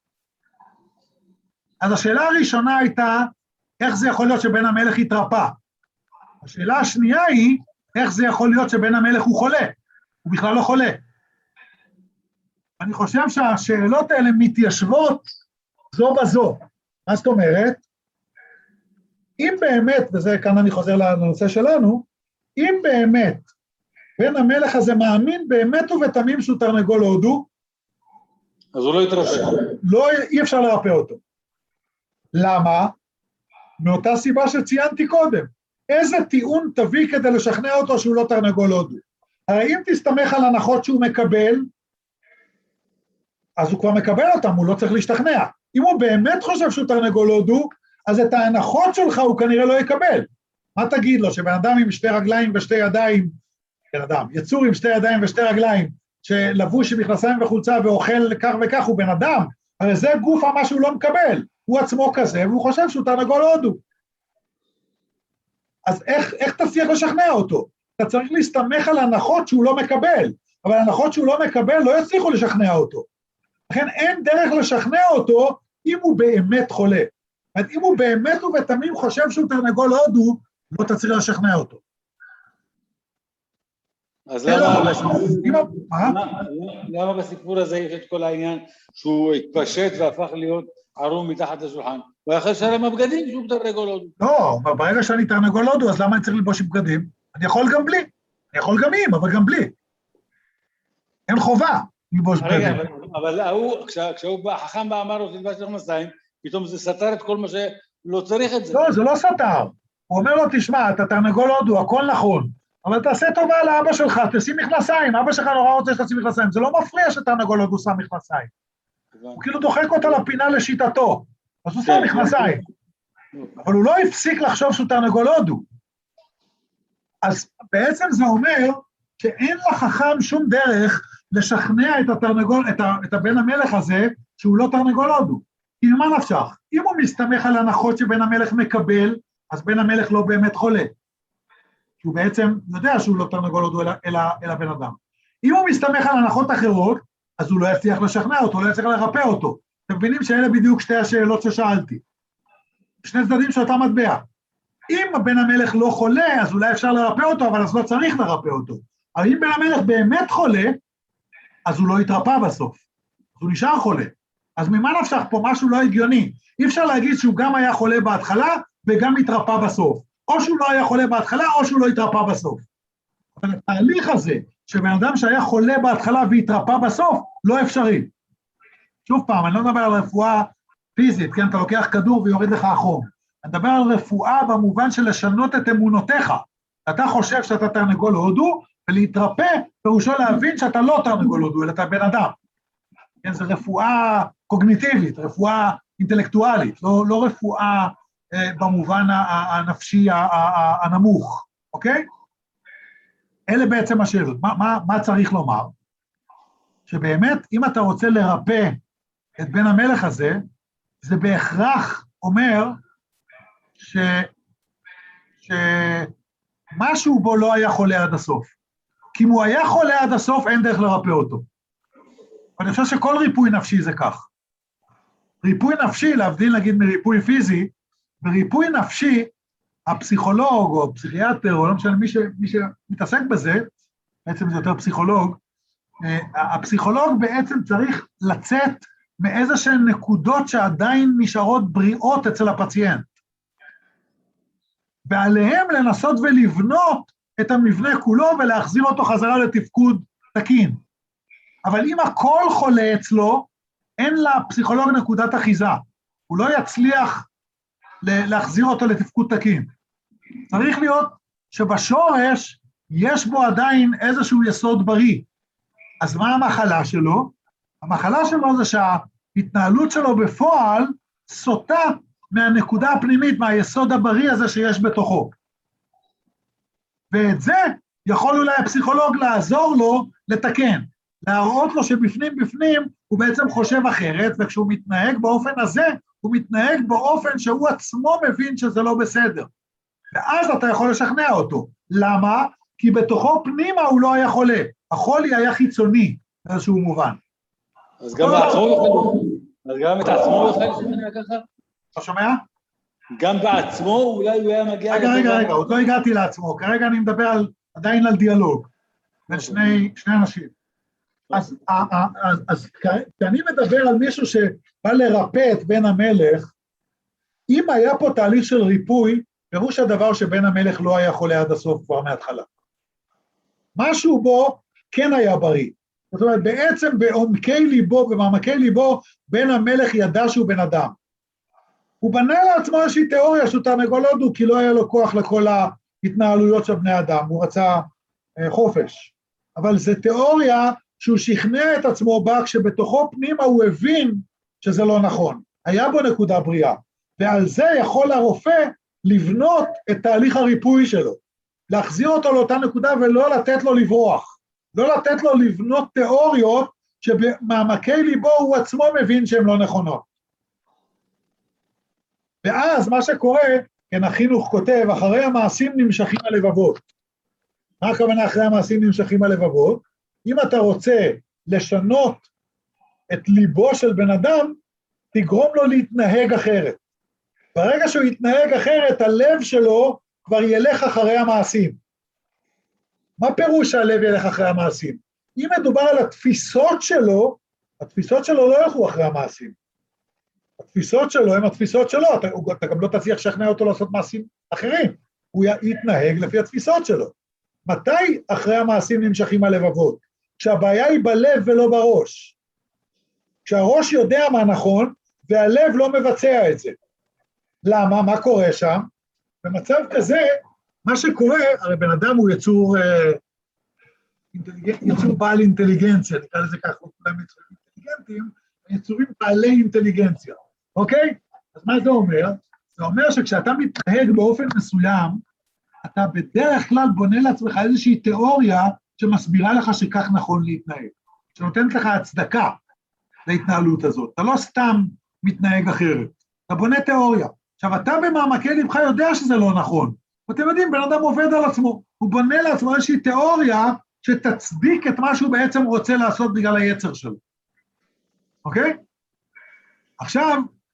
Speaker 1: אז השאלה הראשונה הייתה, איך זה יכול להיות שבן המלך התרפא? השאלה השנייה היא, איך זה יכול להיות שבן המלך הוא חולה? הוא בכלל לא חולה. אני חושב שהשאלות האלה מתיישבות זו בזו. מה זאת אומרת? אם באמת, וזה כאן אני חוזר לנושא שלנו, אם באמת בן המלך הזה מאמין באמת ובתמים שהוא תרנגול הודו,
Speaker 2: אז הוא לא יתרשם.
Speaker 1: לא, אי אפשר לרפא אותו. למה? מאותה סיבה שציינתי קודם. איזה טיעון תביא כדי לשכנע אותו שהוא לא תרנגול הודו? הרי אם תסתמך על הנחות שהוא מקבל, אז הוא כבר מקבל אותם, הוא לא צריך להשתכנע. אם הוא באמת חושב שהוא תרנגול הודו, אז את ההנחות שלך הוא כנראה לא יקבל. מה תגיד לו? שבן אדם עם שתי רגליים ושתי ידיים, בן אדם, יצור עם שתי ידיים ושתי רגליים, שלבוש עם מכנסיים וחולצה ואוכל כך וכך, הוא בן אדם, הרי זה גוף מה שהוא לא מקבל, הוא עצמו כזה, והוא חושב שהוא תרנגול הודו. אז איך, איך תצליח לשכנע אותו? אתה צריך להסתמך על הנחות שהוא לא מקבל, אבל הנחות שהוא לא מקבל לא יצליחו לשכנע אותו. לכן אין דרך לשכנע אותו אם הוא באמת חולה. זאת אומרת, אם הוא באמת ובתמים חושב שהוא תרנגול הודו, לא תצליח לשכנע אותו.
Speaker 2: אז למה בסיפור הזה יש את כל העניין שהוא התפשט והפך להיות ערום מתחת לשולחן? הוא יכול לשלם הבגדים שהוא תרנגול הודו.
Speaker 1: לא, ברגע שאני תרנגול הודו, אז למה אני צריך ללבוש עם בגדים? אני יכול גם בלי. אני יכול גם עם, אבל גם בלי. אין חובה ללבוש בגדים.
Speaker 2: אבל כשהוא החכם בא אמר לו תלבש מכנסיים, פתאום זה סתר את כל מה שלא צריך את זה.
Speaker 1: לא, זה לא סתר. הוא אומר לו, תשמע, אתה תרנגול הודו, הכל נכון. אבל תעשה טובה לאבא שלך, תשים מכנסיים, אבא שלך נורא רוצה שתשים מכנסיים, זה לא מפריע שתרנגול הודו שם מכנסיים. הוא כאילו דוחק אותה לפינה לשיטתו, אז הוא שם מכנסיים. אבל הוא לא הפסיק לחשוב שהוא תרנגול הודו. אז בעצם זה אומר שאין לחכם שום דרך לשכנע את התרנגול, את, ה, את הבן המלך הזה, שהוא לא תרנגול הודו. כי מה נפשך? אם הוא מסתמך על הנחות שבן המלך מקבל, אז בן המלך לא באמת חולה. כי הוא בעצם יודע שהוא לא תרנגול הודו אלא, אלא, אלא בן אדם. אם הוא מסתמך על הנחות אחרות, אז הוא לא יצליח לשכנע אותו, הוא לא יצליח לרפא אותו. אתם מבינים שאלה בדיוק שתי השאלות ששאלתי. שני צדדים של אותה מטבע. אם הבן המלך לא חולה, אז אולי אפשר לרפא אותו, אבל אז לא צריך לרפא אותו. אבל אם בן המלך באמת חולה, אז הוא לא יתרפא בסוף. אז הוא נשאר חולה. אז ממה נפשך פה משהו לא הגיוני? אי אפשר להגיד שהוא גם היה חולה בהתחלה, וגם התרפא בסוף. או שהוא לא היה חולה בהתחלה, או שהוא לא התרפא בסוף. אבל התהליך הזה, שבן אדם שהיה חולה בהתחלה והתרפא בסוף, לא אפשרי. שוב פעם, אני לא מדבר על רפואה פיזית, כן? אתה לוקח כדור ויוריד לך החום. אני מדבר על רפואה במובן של לשנות את אמונותיך. אתה חושב שאתה תרנגול הודו, ולהתרפא, פירושו להבין שאתה לא תרנגול הודו, אלא אתה בן אדם. כן? זה רפואה קוגניטיבית, רפואה אינטלקטואלית, לא, לא רפואה אה, במובן הנפשי הנמוך, אוקיי? אלה בעצם השאלות. מה, מה, מה צריך לומר? שבאמת, אם אתה רוצה לרפא את בן המלך הזה, זה בהכרח אומר ש... שמשהו בו לא היה חולה עד הסוף. כי אם הוא היה חולה עד הסוף, אין דרך לרפא אותו. ואני חושב שכל ריפוי נפשי זה כך. ריפוי נפשי, להבדיל נגיד מריפוי פיזי, בריפוי נפשי, הפסיכולוג או פסיכיאטר, או לא משנה מי, ש... מי שמתעסק בזה, בעצם זה יותר פסיכולוג, הפסיכולוג בעצם צריך לצאת מאיזשהן נקודות שעדיין נשארות בריאות אצל הפציינט. ועליהם לנסות ולבנות את המבנה כולו ולהחזיר אותו חזרה לתפקוד תקין. אבל אם הכל חולה אצלו, אין לפסיכולוג נקודת אחיזה. הוא לא יצליח להחזיר אותו לתפקוד תקין. צריך להיות שבשורש יש בו עדיין איזשהו יסוד בריא. אז מה המחלה שלו? המחלה שלו זה שההתנהלות שלו בפועל סוטה מהנקודה הפנימית, מהיסוד הבריא הזה שיש בתוכו. ואת זה יכול אולי הפסיכולוג לעזור לו לתקן, להראות לו שבפנים בפנים הוא בעצם חושב אחרת, וכשהוא מתנהג באופן הזה, הוא מתנהג באופן שהוא עצמו מבין שזה לא בסדר. ואז אתה יכול לשכנע אותו. למה? כי בתוכו פנימה הוא לא היה חולה. החולי היה חיצוני, באיזשהו מובן.
Speaker 2: אז גם בעצמו יוכל, אז גם את עצמו יוכל לשכנע ככה?
Speaker 1: אתה שומע?
Speaker 2: גם בעצמו אולי הוא היה מגיע...
Speaker 1: רגע, רגע, רגע, עוד לא הגעתי לעצמו, כרגע אני מדבר על, עדיין על דיאלוג, בין שני, שני אנשים. אז, אז, אז כשאני מדבר על מישהו שבא לרפא את בן המלך, אם היה פה תהליך של ריפוי, פירוש הדבר שבן המלך לא היה חולה עד הסוף כבר מההתחלה. משהו בו כן היה בריא. זאת אומרת, בעצם בעומקי ליבו, במעמקי ליבו, בן המלך ידע שהוא בן אדם. הוא בנה לעצמו איזושהי תיאוריה שהוא תרנגול הודו, כי לא היה לו כוח לכל ההתנהלויות של בני אדם, הוא רצה אה, חופש. אבל זו תיאוריה שהוא שכנע את עצמו בה, כשבתוכו פנימה הוא הבין שזה לא נכון. היה בו נקודה בריאה, ועל זה יכול הרופא לבנות את תהליך הריפוי שלו, להחזיר אותו לאותה נקודה ולא לתת לו לברוח, לא לתת לו לבנות תיאוריות שבמעמקי ליבו הוא עצמו מבין שהן לא נכונות. ואז מה שקורה, כן, החינוך כותב, אחרי המעשים נמשכים הלבבות. מה הכוונה אחרי המעשים נמשכים הלבבות? אם אתה רוצה לשנות את ליבו של בן אדם, תגרום לו להתנהג אחרת. ברגע שהוא יתנהג אחרת, הלב שלו כבר ילך אחרי המעשים. מה פירוש שהלב ילך אחרי המעשים? אם מדובר על התפיסות שלו, התפיסות שלו לא ילכו אחרי המעשים. התפיסות שלו הן התפיסות שלו, אתה, אתה גם לא תצליח לשכנע אותו לעשות מעשים אחרים, הוא יתנהג לפי התפיסות שלו. מתי אחרי המעשים נמשכים הלבבות? כשהבעיה היא בלב ולא בראש. כשהראש יודע מה נכון, והלב לא מבצע את זה. למה? מה קורה שם? במצב כזה, מה שקורה, הרי בן אדם הוא יצור, יצור בעל אינטליגנציה, נקרא לזה ככה, כולם יצורים אינטליגנטיים, יצורים בעלי אינטליגנציה, אוקיי? אז מה זה אומר? זה אומר שכשאתה מתנהג באופן מסוים, אתה בדרך כלל בונה לעצמך איזושהי תיאוריה שמסבירה לך שכך נכון להתנהג, שנותנת לך הצדקה להתנהלות הזאת. אתה לא סתם מתנהג אחרת, אתה בונה תיאוריה. עכשיו, אתה במעמקי לבך יודע שזה לא נכון, ואתם יודעים, בן אדם עובד על עצמו, הוא בונה לעצמו איזושהי תיאוריה שתצדיק את מה שהוא בעצם רוצה לעשות בגלל היצר שלו. אוקיי? עכשיו,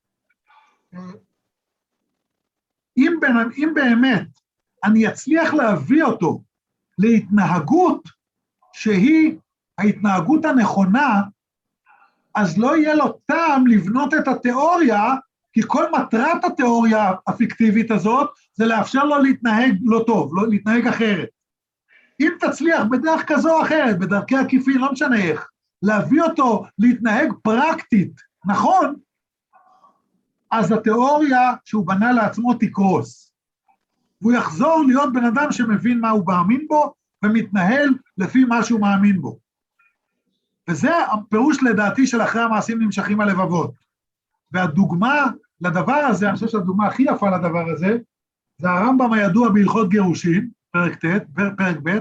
Speaker 1: אם, בין, אם באמת אני אצליח להביא אותו להתנהגות שהיא ההתנהגות הנכונה, אז לא יהיה לו טעם לבנות את התיאוריה, כי כל מטרת התיאוריה הפיקטיבית הזאת, זה לאפשר לו להתנהג לא טוב, לא, להתנהג אחרת. אם תצליח בדרך כזו או אחרת, בדרכי עקיפין, לא משנה איך, להביא אותו להתנהג פרקטית, נכון, אז התיאוריה שהוא בנה לעצמו תקרוס. והוא יחזור להיות בן אדם שמבין מה הוא מאמין בו, ומתנהל לפי מה שהוא מאמין בו. וזה הפירוש לדעתי של אחרי המעשים נמשכים הלבבות. והדוגמה לדבר הזה, אני חושב שהדוגמה הכי יפה לדבר הזה, זה הרמב"ם הידוע בהלכות גירושין, פרק ט', פרק ב',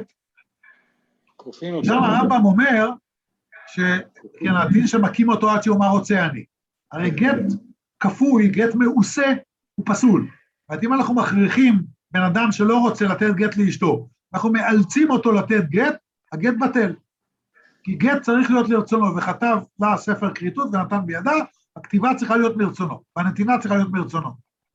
Speaker 1: שם הרמב"ם אומר, שכן הדין שמקים אותו עד שהוא מה רוצה אני. הרי גט כפוי, גט מעושה, הוא פסול. ואם אנחנו מכריחים בן אדם שלא רוצה לתת גט לאשתו, אנחנו מאלצים אותו לתת גט, הגט בטל. כי גט צריך להיות לרצונו, וכתב לה ספר כריתות ונתן בידה, הכתיבה צריכה להיות מרצונו, והנתינה צריכה להיות מרצונו.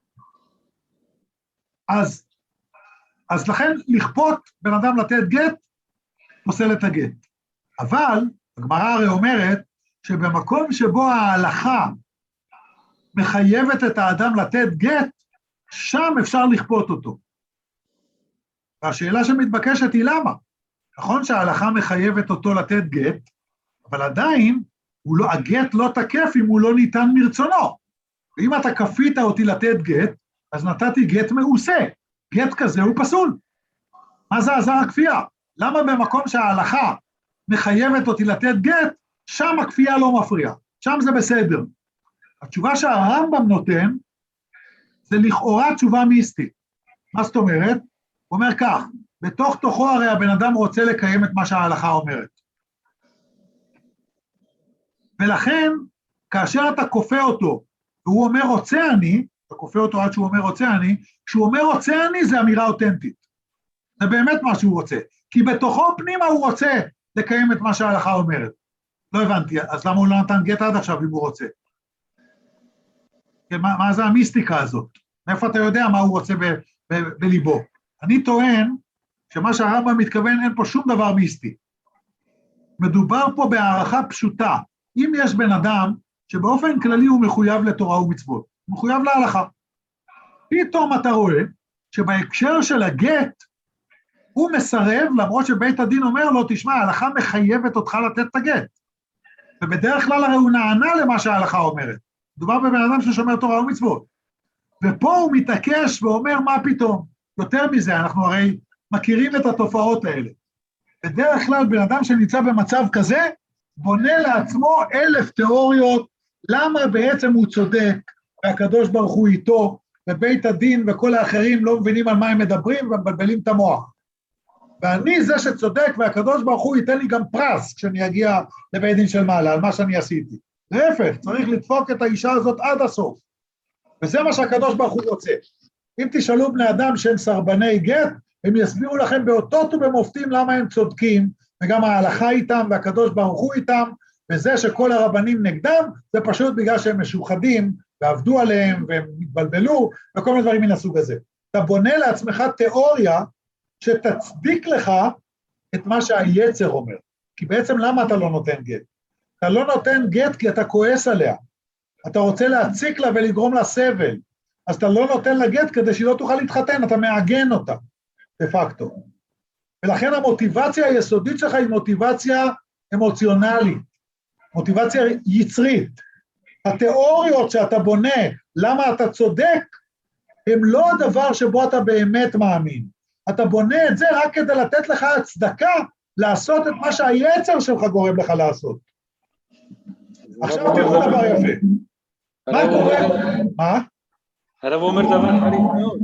Speaker 1: אז, אז לכן לכפות בן אדם לתת גט, פוסל את הגט. אבל, הגמרא הרי אומרת, שבמקום שבו ההלכה מחייבת את האדם לתת גט, שם אפשר לכפות אותו. והשאלה שמתבקשת היא למה? נכון שההלכה מחייבת אותו לתת גט, אבל עדיין הוא לא, הגט לא תקף אם הוא לא ניתן מרצונו. ואם אתה כפית אותי לתת גט, אז נתתי גט מעושה. גט כזה הוא פסול. מה זה עזר הכפייה? למה במקום שההלכה מחייבת אותי לתת גט, שם הכפייה לא מפריעה, שם זה בסדר. התשובה שהרמב"ם נותן, זה לכאורה תשובה מיסטית. מה זאת אומרת? הוא אומר כך, בתוך תוכו הרי הבן אדם רוצה לקיים את מה שההלכה אומרת. ולכן, כאשר אתה כופה אותו, והוא אומר רוצה אני, אתה כופה אותו עד שהוא אומר רוצה אני, כשהוא אומר רוצה אני זה אמירה אותנטית. זה באמת מה שהוא רוצה. כי בתוכו פנימה הוא רוצה לקיים את מה שההלכה אומרת. לא הבנתי, אז למה הוא לא נתן גט עד עכשיו אם הוא רוצה? מה, מה זה המיסטיקה הזאת? מאיפה אתה יודע מה הוא רוצה ב, ב, בליבו? אני טוען שמה שהרמב"ם מתכוון אין פה שום דבר מיסטי. מדובר פה בהערכה פשוטה. אם יש בן אדם שבאופן כללי הוא מחויב לתורה ומצוות, הוא מחויב להלכה, פתאום אתה רואה שבהקשר של הגט, הוא מסרב, למרות שבית הדין אומר לו, תשמע, ההלכה מחייבת אותך לתת את הגט. ובדרך כלל הרי הוא נענה למה שההלכה אומרת. מדובר בבן אדם ששומר תורה ומצוות. ופה הוא מתעקש ואומר, מה פתאום? יותר מזה, אנחנו הרי מכירים את התופעות האלה. בדרך כלל בן אדם שנמצא במצב כזה, בונה לעצמו אלף תיאוריות, למה בעצם הוא צודק, והקדוש ברוך הוא איתו, ובית הדין וכל האחרים לא מבינים על מה הם מדברים, ומבלבלים את המוח. ואני זה שצודק, והקדוש ברוך הוא ייתן לי גם פרס, כשאני אגיע לבית דין של מעלה, על מה שאני עשיתי. להפך, צריך לדפוק את האישה הזאת עד הסוף. וזה מה שהקדוש ברוך הוא רוצה. אם תשאלו בני אדם שהם סרבני גט, הם יסבירו לכם באותות ובמופתים למה הם צודקים, וגם ההלכה איתם, והקדוש ברוך הוא איתם, וזה שכל הרבנים נגדם, זה פשוט בגלל שהם משוחדים, ועבדו עליהם, והם התבלבלו, וכל מיני דברים מן הסוג הזה. אתה בונה לעצמך תיאוריה, שתצדיק לך את מה שהיצר אומר. כי בעצם למה אתה לא נותן גט? אתה לא נותן גט כי אתה כועס עליה. אתה רוצה להציק לה ולגרום לה סבל. אז אתה לא נותן לה גט כדי שהיא לא תוכל להתחתן, אתה מעגן אותה, דה פקטו. ולכן המוטיבציה היסודית שלך היא מוטיבציה אמוציונלית, מוטיבציה יצרית. התיאוריות שאתה בונה, למה אתה צודק, הם לא הדבר שבו אתה באמת מאמין. אתה בונה את זה רק כדי לתת לך הצדקה לעשות את מה שהיצר שלך גורם לך לעשות. עכשיו תראו דבר יפה. מה קורה? מה?
Speaker 2: הרב אומר דבר חריף מאוד.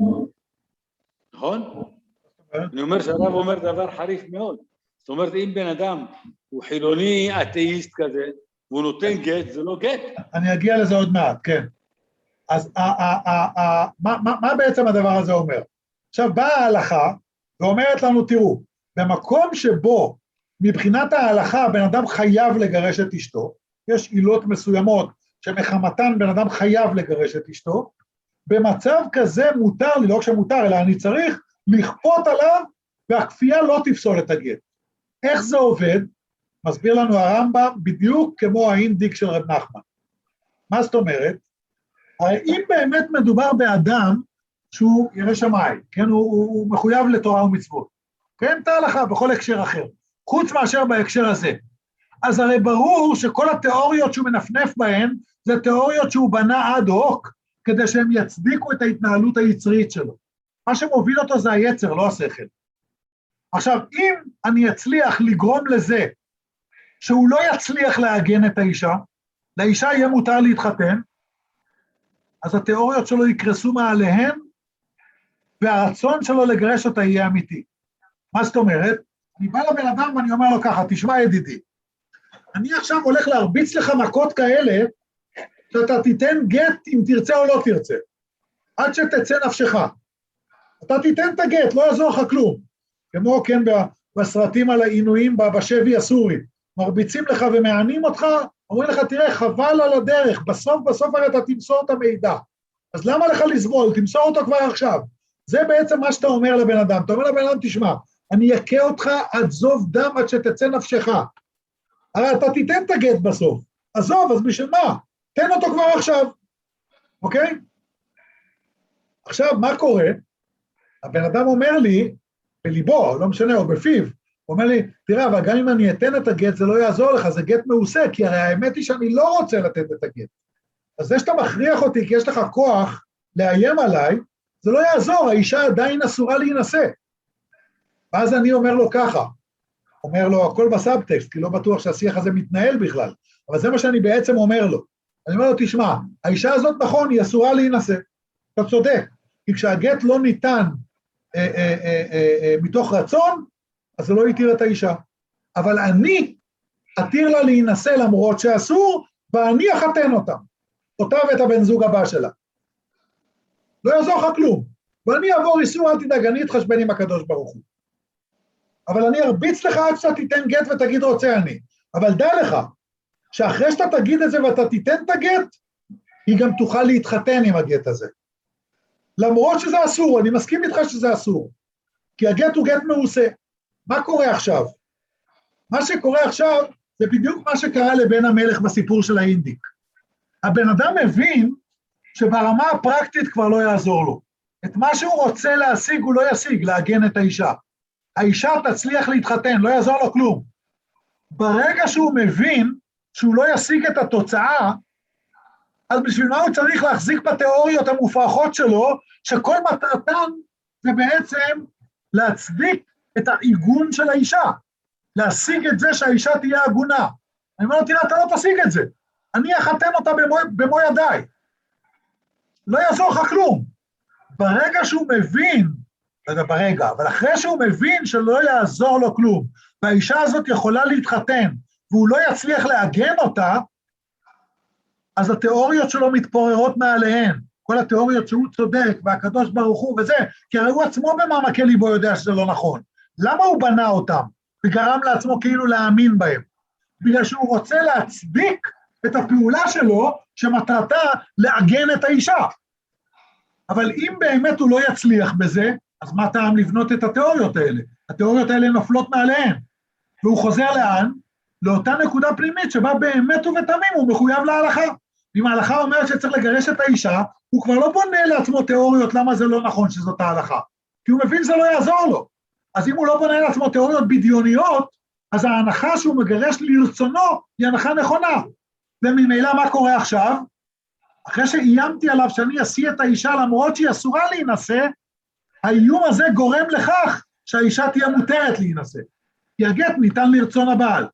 Speaker 2: נכון? אני אומר שהרב אומר דבר חריף מאוד. זאת אומרת, אם בן אדם הוא חילוני אתאיסט כזה, והוא נותן גט, זה לא גט.
Speaker 1: אני אגיע לזה עוד מעט, כן. אז מה בעצם הדבר הזה אומר? עכשיו באה ההלכה ואומרת לנו, תראו, במקום שבו מבחינת ההלכה בן אדם חייב לגרש את אשתו, יש עילות מסוימות שמחמתן בן אדם חייב לגרש את אשתו, במצב כזה מותר לי, לא כשמותר, אלא אני צריך לכפות עליו, והכפייה לא תפסול את הגט. איך זה עובד? מסביר לנו הרמב"ם בדיוק כמו האינדיק של רב נחמן. מה זאת אומרת? הרי אם באמת מדובר באדם שהוא ירא שמיים, כן, הוא, הוא, הוא מחויב לתורה ומצוות, כן, תהלכה בכל הקשר אחר, חוץ מאשר בהקשר הזה. אז הרי ברור שכל התיאוריות שהוא מנפנף בהן, זה תיאוריות שהוא בנה עד הוק, כדי שהם יצדיקו את ההתנהלות היצרית שלו. מה שמוביל אותו זה היצר, לא השכל. עכשיו, אם אני אצליח לגרום לזה, שהוא לא יצליח להגן את האישה, לאישה יהיה מותר להתחתן, אז התיאוריות שלו יקרסו מעליהן, והרצון שלו לגרש אותה יהיה אמיתי. מה זאת אומרת? אני בא לבן אדם ואני אומר לו ככה, תשמע ידידי, אני עכשיו הולך להרביץ לך מכות כאלה, שאתה תיתן גט אם תרצה או לא תרצה, עד שתצא נפשך. אתה תיתן את הגט, לא יעזור לך כלום. כמו כן בסרטים על העינויים בשבי הסורי, מרביצים לך ומענים אותך, אומרים לך, תראה, חבל על הדרך, בסוף בסוף הרי אתה תמסור את המידע. אז למה לך לסבול? תמסור אותו כבר עכשיו. זה בעצם מה שאתה אומר לבן אדם. אתה אומר לבן אדם, תשמע, אני אכה אותך עד זוב דם עד שתצא נפשך. הרי אתה תיתן את הגט בסוף. עזוב, אז בשביל מה? תן אותו כבר עכשיו. אוקיי? עכשיו, מה קורה? הבן אדם אומר לי, בליבו, לא משנה, או בפיו, הוא אומר לי, תראה, אבל גם אם אני אתן את הגט, זה לא יעזור לך, זה גט מעושה, כי הרי האמת היא שאני לא רוצה לתת את הגט. אז זה שאתה מכריח אותי, כי יש לך כוח לאיים עליי, זה לא יעזור, האישה עדיין אסורה להינשא. ואז אני אומר לו ככה, אומר לו, הכל בסאבטקסט, כי לא בטוח שהשיח הזה מתנהל בכלל, אבל זה מה שאני בעצם אומר לו. אני אומר לו, תשמע, האישה הזאת נכון, היא אסורה להינשא. אתה צודק, כי כשהגט לא ניתן אה, אה, אה, אה, אה, מתוך רצון, אז זה לא יתיר את האישה. אבל אני אתיר לה להינשא למרות שאסור, ואני אחתן אותם. אותה ואת הבן זוג הבא שלה. לא יעזור לך כלום. ואני אעבור איסור, אל תדאג, אני אתחשבן עם הקדוש ברוך הוא. אבל אני ארביץ לך עד שאתה תיתן גט ותגיד רוצה אני. אבל דע לך, שאחרי שאתה תגיד את זה ואתה תיתן את הגט, היא גם תוכל להתחתן עם הגט הזה. למרות שזה אסור, אני מסכים איתך שזה אסור. כי הגט הוא גט מעושה. מה קורה עכשיו? מה שקורה עכשיו, זה בדיוק מה שקרה לבן המלך בסיפור של האינדיק. הבן אדם מבין שברמה הפרקטית כבר לא יעזור לו. את מה שהוא רוצה להשיג הוא לא ישיג, להגן את האישה. האישה תצליח להתחתן, לא יעזור לו כלום. ברגע שהוא מבין שהוא לא ישיג את התוצאה, אז בשביל מה הוא צריך להחזיק בתיאוריות המופרכות שלו, שכל מטרתן זה בעצם להצדיק את העיגון של האישה, להשיג את זה שהאישה תהיה עגונה. אני אומר לו, תראה, אתה לא תשיג את זה, אני אחתן אותה במו, במו ידיי. לא יעזור לך כלום. ברגע שהוא מבין, לא יודע ברגע, אבל אחרי שהוא מבין שלא יעזור לו כלום, והאישה הזאת יכולה להתחתן, והוא לא יצליח להגן אותה, אז התיאוריות שלו מתפוררות מעליהן, כל התיאוריות שהוא צודק, והקדוש ברוך הוא וזה, כי הרי הוא עצמו במעמקי ליבו יודע שזה לא נכון. למה הוא בנה אותם, וגרם לעצמו כאילו להאמין בהם? בגלל שהוא רוצה להצדיק את הפעולה שלו, שמטרתה לעגן את האישה. אבל אם באמת הוא לא יצליח בזה, אז מה טעם לבנות את התיאוריות האלה? התיאוריות האלה נופלות מעליהן, והוא חוזר לאן? לאותה נקודה פנימית שבה באמת ובתמים הוא מחויב להלכה. אם ההלכה אומרת שצריך לגרש את האישה, הוא כבר לא בונה לעצמו תיאוריות למה זה לא נכון שזאת ההלכה, כי הוא מבין שזה לא יעזור לו. אז אם הוא לא בונה לעצמו תיאוריות בדיוניות, אז ההנחה שהוא מגרש לרצונו היא הנחה נכונה. וממילא מה קורה עכשיו? אחרי שאיימתי עליו שאני אשיא את האישה למרות שהיא אסורה להינשא, האיום הזה גורם לכך שהאישה תהיה מותרת להינשא. כי הגט ניתן לרצון הבעל.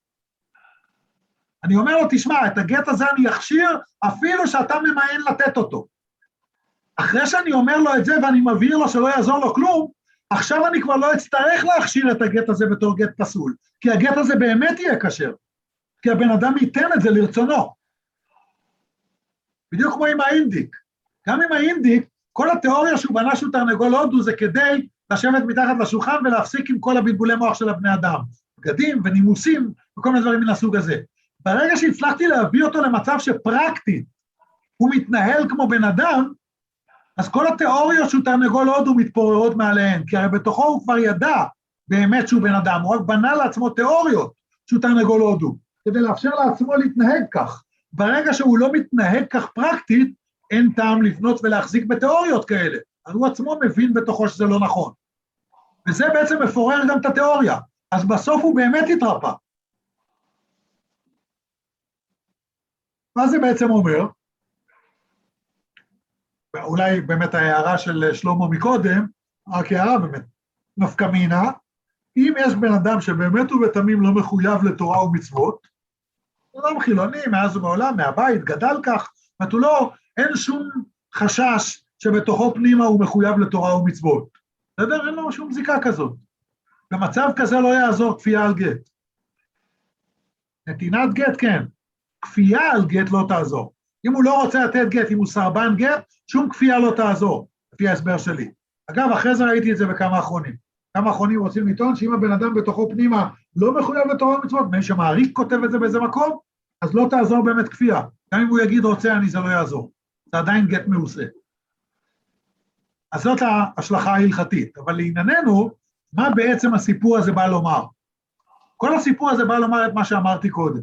Speaker 1: אני אומר לו, תשמע, את הגט הזה אני אכשיר אפילו שאתה ממאן לתת אותו. אחרי שאני אומר לו את זה ואני מבהיר לו שלא יעזור לו כלום, עכשיו אני כבר לא אצטרך להכשיר את הגט הזה בתור גט פסול, כי הגט הזה באמת יהיה כשר, כי הבן אדם ייתן את זה לרצונו. בדיוק כמו עם האינדיק. גם עם האינדיק, כל התיאוריה שהוא בנה שהוא תרנגול הודו זה כדי לשבת מתחת לשולחן ולהפסיק עם כל הבלבולי מוח של הבני אדם, בגדים ונימוסים וכל מיני דברים מן הסוג הזה. ברגע שהצלחתי להביא אותו למצב שפרקטית הוא מתנהל כמו בן אדם, אז כל התיאוריות שהוא תרנגול הודו מתפוררות מעליהן, כי הרי בתוכו הוא כבר ידע באמת שהוא בן אדם, הוא רק בנה לעצמו תיאוריות שהוא תרנגול הודו, כדי לאפשר לעצמו להתנהג כך. ברגע שהוא לא מתנהג כך פרקטית, אין טעם לבנות ולהחזיק בתיאוריות כאלה, אז הוא עצמו מבין בתוכו שזה לא נכון. וזה בעצם מפורר גם את התיאוריה, אז בסוף הוא באמת התרפא. מה זה בעצם אומר? אולי באמת ההערה של שלמה מקודם, רק הערה באמת, נפקא מינה, אם יש בן אדם שבאמת ובתמים לא מחויב לתורה ומצוות, הוא לא חילוני, מאז ומעולם, מהבית, גדל כך, זאת אומרת, לא, אין שום חשש שבתוכו פנימה הוא מחויב לתורה ומצוות. בסדר? אין לו שום זיקה כזאת. במצב כזה לא יעזור כפייה על גט. נתינת גט כן, כפייה על גט לא תעזור. אם הוא לא רוצה לתת גט, אם הוא סרבן גט, שום כפייה לא תעזור, לפי ההסבר שלי. אגב, אחרי זה ראיתי את זה בכמה אחרונים. כמה אחרונים רוצים לטעון שאם הבן אדם בתוכו פנימה לא מחויב לתורה ומצוות, מי שמעריק כותב את זה באיזה מקום, אז לא תעזור באמת כפייה. גם אם הוא יגיד רוצה אני, זה לא יעזור. זה עדיין גט מעושה. אז זאת ההשלכה ההלכתית. אבל לענייננו, מה בעצם הסיפור הזה בא לומר? כל הסיפור הזה בא לומר את מה שאמרתי קודם.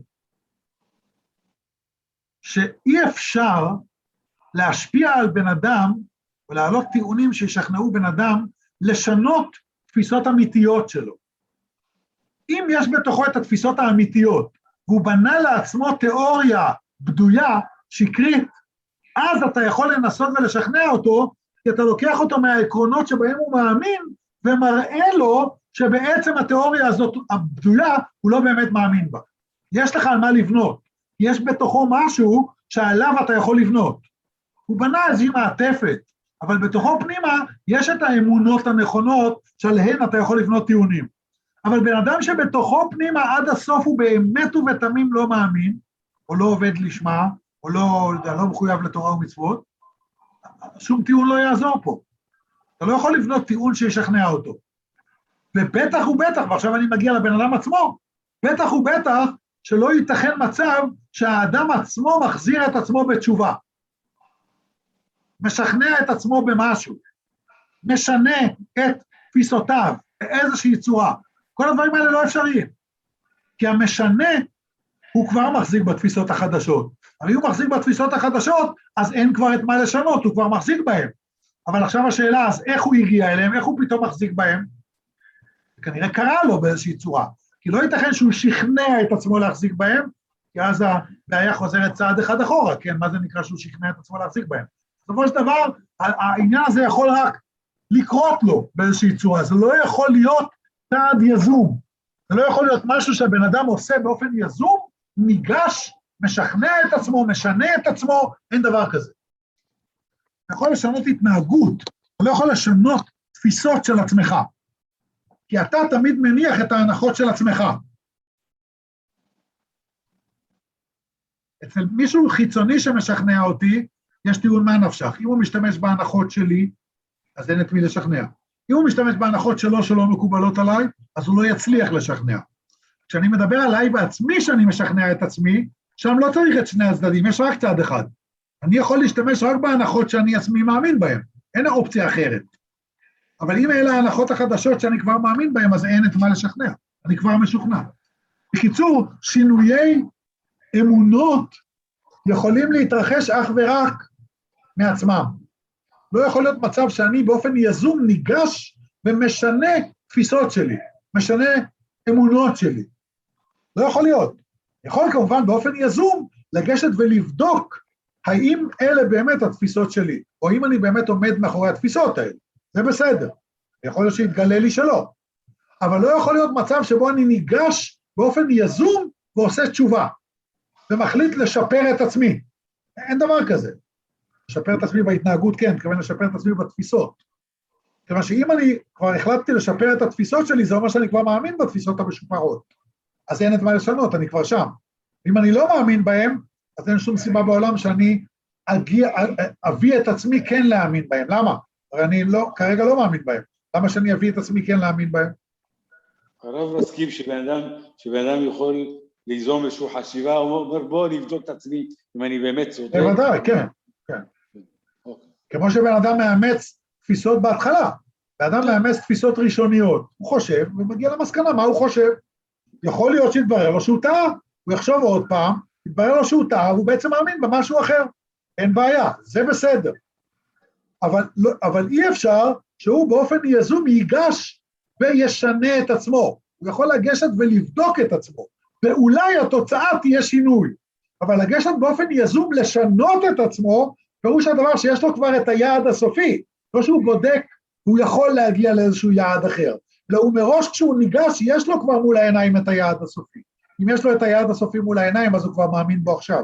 Speaker 1: שאי אפשר להשפיע על בן אדם, ולהעלות טיעונים שישכנעו בן אדם, לשנות תפיסות אמיתיות שלו. אם יש בתוכו את התפיסות האמיתיות, והוא בנה לעצמו תיאוריה בדויה, שקרית, אז אתה יכול לנסות ולשכנע אותו, כי אתה לוקח אותו מהעקרונות שבהם הוא מאמין, ומראה לו שבעצם התיאוריה הזאת הבדויה, הוא לא באמת מאמין בה. יש לך על מה לבנות. יש בתוכו משהו שעליו אתה יכול לבנות. הוא בנה איזושהי מעטפת, אבל בתוכו פנימה יש את האמונות הנכונות שעליהן אתה יכול לבנות טיעונים. אבל בן אדם שבתוכו פנימה עד הסוף הוא באמת ובתמים לא מאמין, או לא עובד לשמה, או לא, לא מחויב לתורה ומצוות, שום טיעון לא יעזור פה. אתה לא יכול לבנות טיעון שישכנע אותו. ובטח ובטח, ועכשיו אני מגיע לבן אדם עצמו, בטח ובטח שלא ייתכן מצב שהאדם עצמו מחזיר את עצמו בתשובה. משכנע את עצמו במשהו, משנה את תפיסותיו באיזושהי צורה. כל הדברים האלה לא אפשריים. כי המשנה הוא כבר מחזיק בתפיסות החדשות. אבל אם הוא מחזיק בתפיסות החדשות, אז אין כבר את מה לשנות, הוא כבר מחזיק בהם. אבל עכשיו השאלה, אז איך הוא הגיע אליהם, איך הוא פתאום מחזיק בהם? כנראה קרה לו באיזושהי צורה, כי לא ייתכן שהוא שכנע את עצמו להחזיק בהם, כי אז הבעיה חוזרת צעד אחד אחורה, כן, מה זה נקרא שהוא שכנע את עצמו להחזיק בהם? בסופו של דבר, העניין הזה יכול רק לקרות לו באיזושהי צורה, זה לא יכול להיות צעד יזום, זה לא יכול להיות משהו שהבן אדם עושה באופן יזום, ניגש, משכנע את עצמו, משנה את עצמו, אין דבר כזה. אתה יכול לשנות התנהגות, אתה לא יכול לשנות תפיסות של עצמך, כי אתה תמיד מניח את ההנחות של עצמך. אצל מישהו חיצוני שמשכנע אותי, יש טיעון מה נפשך. אם הוא משתמש בהנחות שלי, אז אין את מי לשכנע. אם הוא משתמש בהנחות שלו שלא מקובלות עליי, אז הוא לא יצליח לשכנע. כשאני מדבר עליי בעצמי שאני משכנע את עצמי, שם לא צריך את שני הצדדים, יש רק צד אחד. אני יכול להשתמש רק בהנחות שאני עצמי מאמין בהן, אין אופציה אחרת. אבל אם אלה ההנחות החדשות שאני כבר מאמין בהן, אז אין את מה לשכנע, אני כבר משוכנע. בקיצור, שינויי אמונות יכולים להתרחש אך ורק מעצמם. לא יכול להיות מצב שאני באופן יזום ניגש ומשנה תפיסות שלי, משנה אמונות שלי. לא יכול להיות. יכול כמובן באופן יזום לגשת ולבדוק האם אלה באמת התפיסות שלי, או אם אני באמת עומד מאחורי התפיסות האלה. זה בסדר. יכול להיות שיתגלה לי שלא. אבל לא יכול להיות מצב שבו אני ניגש באופן יזום ועושה תשובה, ומחליט לשפר את עצמי. אין דבר כזה. לשפר את עצמי בהתנהגות, כן, כיוון לשפר את עצמי בתפיסות. כיוון שאם אני כבר החלטתי לשפר את התפיסות שלי, זה אומר שאני כבר מאמין בתפיסות המשופרות. אז אין את מה לשנות, אני כבר שם. אם אני לא מאמין בהם, אז אין שום סיבה בעולם שאני אגיע, אביא את עצמי כן להאמין בהם. למה? הרי אני לא, כרגע לא מאמין בהם. למה שאני אביא את עצמי כן להאמין בהם?
Speaker 2: הרב מסכים שבן אדם, שבן אדם יכול ליזום איזשהו חשיבה, הוא אומר בוא נבדוק את עצמי אם אני באמת צודק.
Speaker 1: בוודאי, כן, כן. אוקיי. כמו שבן אדם מאמץ תפיסות בהתחלה, בן אדם מאמץ תפיסות ראשוניות, הוא חושב ומגיע למסקנה מה הוא חושב. יכול להיות שיתברר לו שהוא טעה, הוא יחשוב עוד פעם, יתברר לו שהוא טעה, והוא בעצם מאמין במשהו אחר. אין בעיה, זה בסדר. אבל, אבל אי אפשר שהוא באופן יזום ייגש וישנה את עצמו. הוא יכול לגשת ולבדוק את עצמו, ואולי התוצאה תהיה שינוי. אבל לגשת באופן יזום לשנות את עצמו, פירוש הדבר שיש לו כבר את היעד הסופי, לא שהוא בודק, הוא יכול להגיע לאיזשהו יעד אחר. לא, הוא מראש כשהוא ניגש, יש לו כבר מול העיניים את היעד הסופי. אם יש לו את היעד הסופי מול העיניים, אז הוא כבר מאמין בו עכשיו.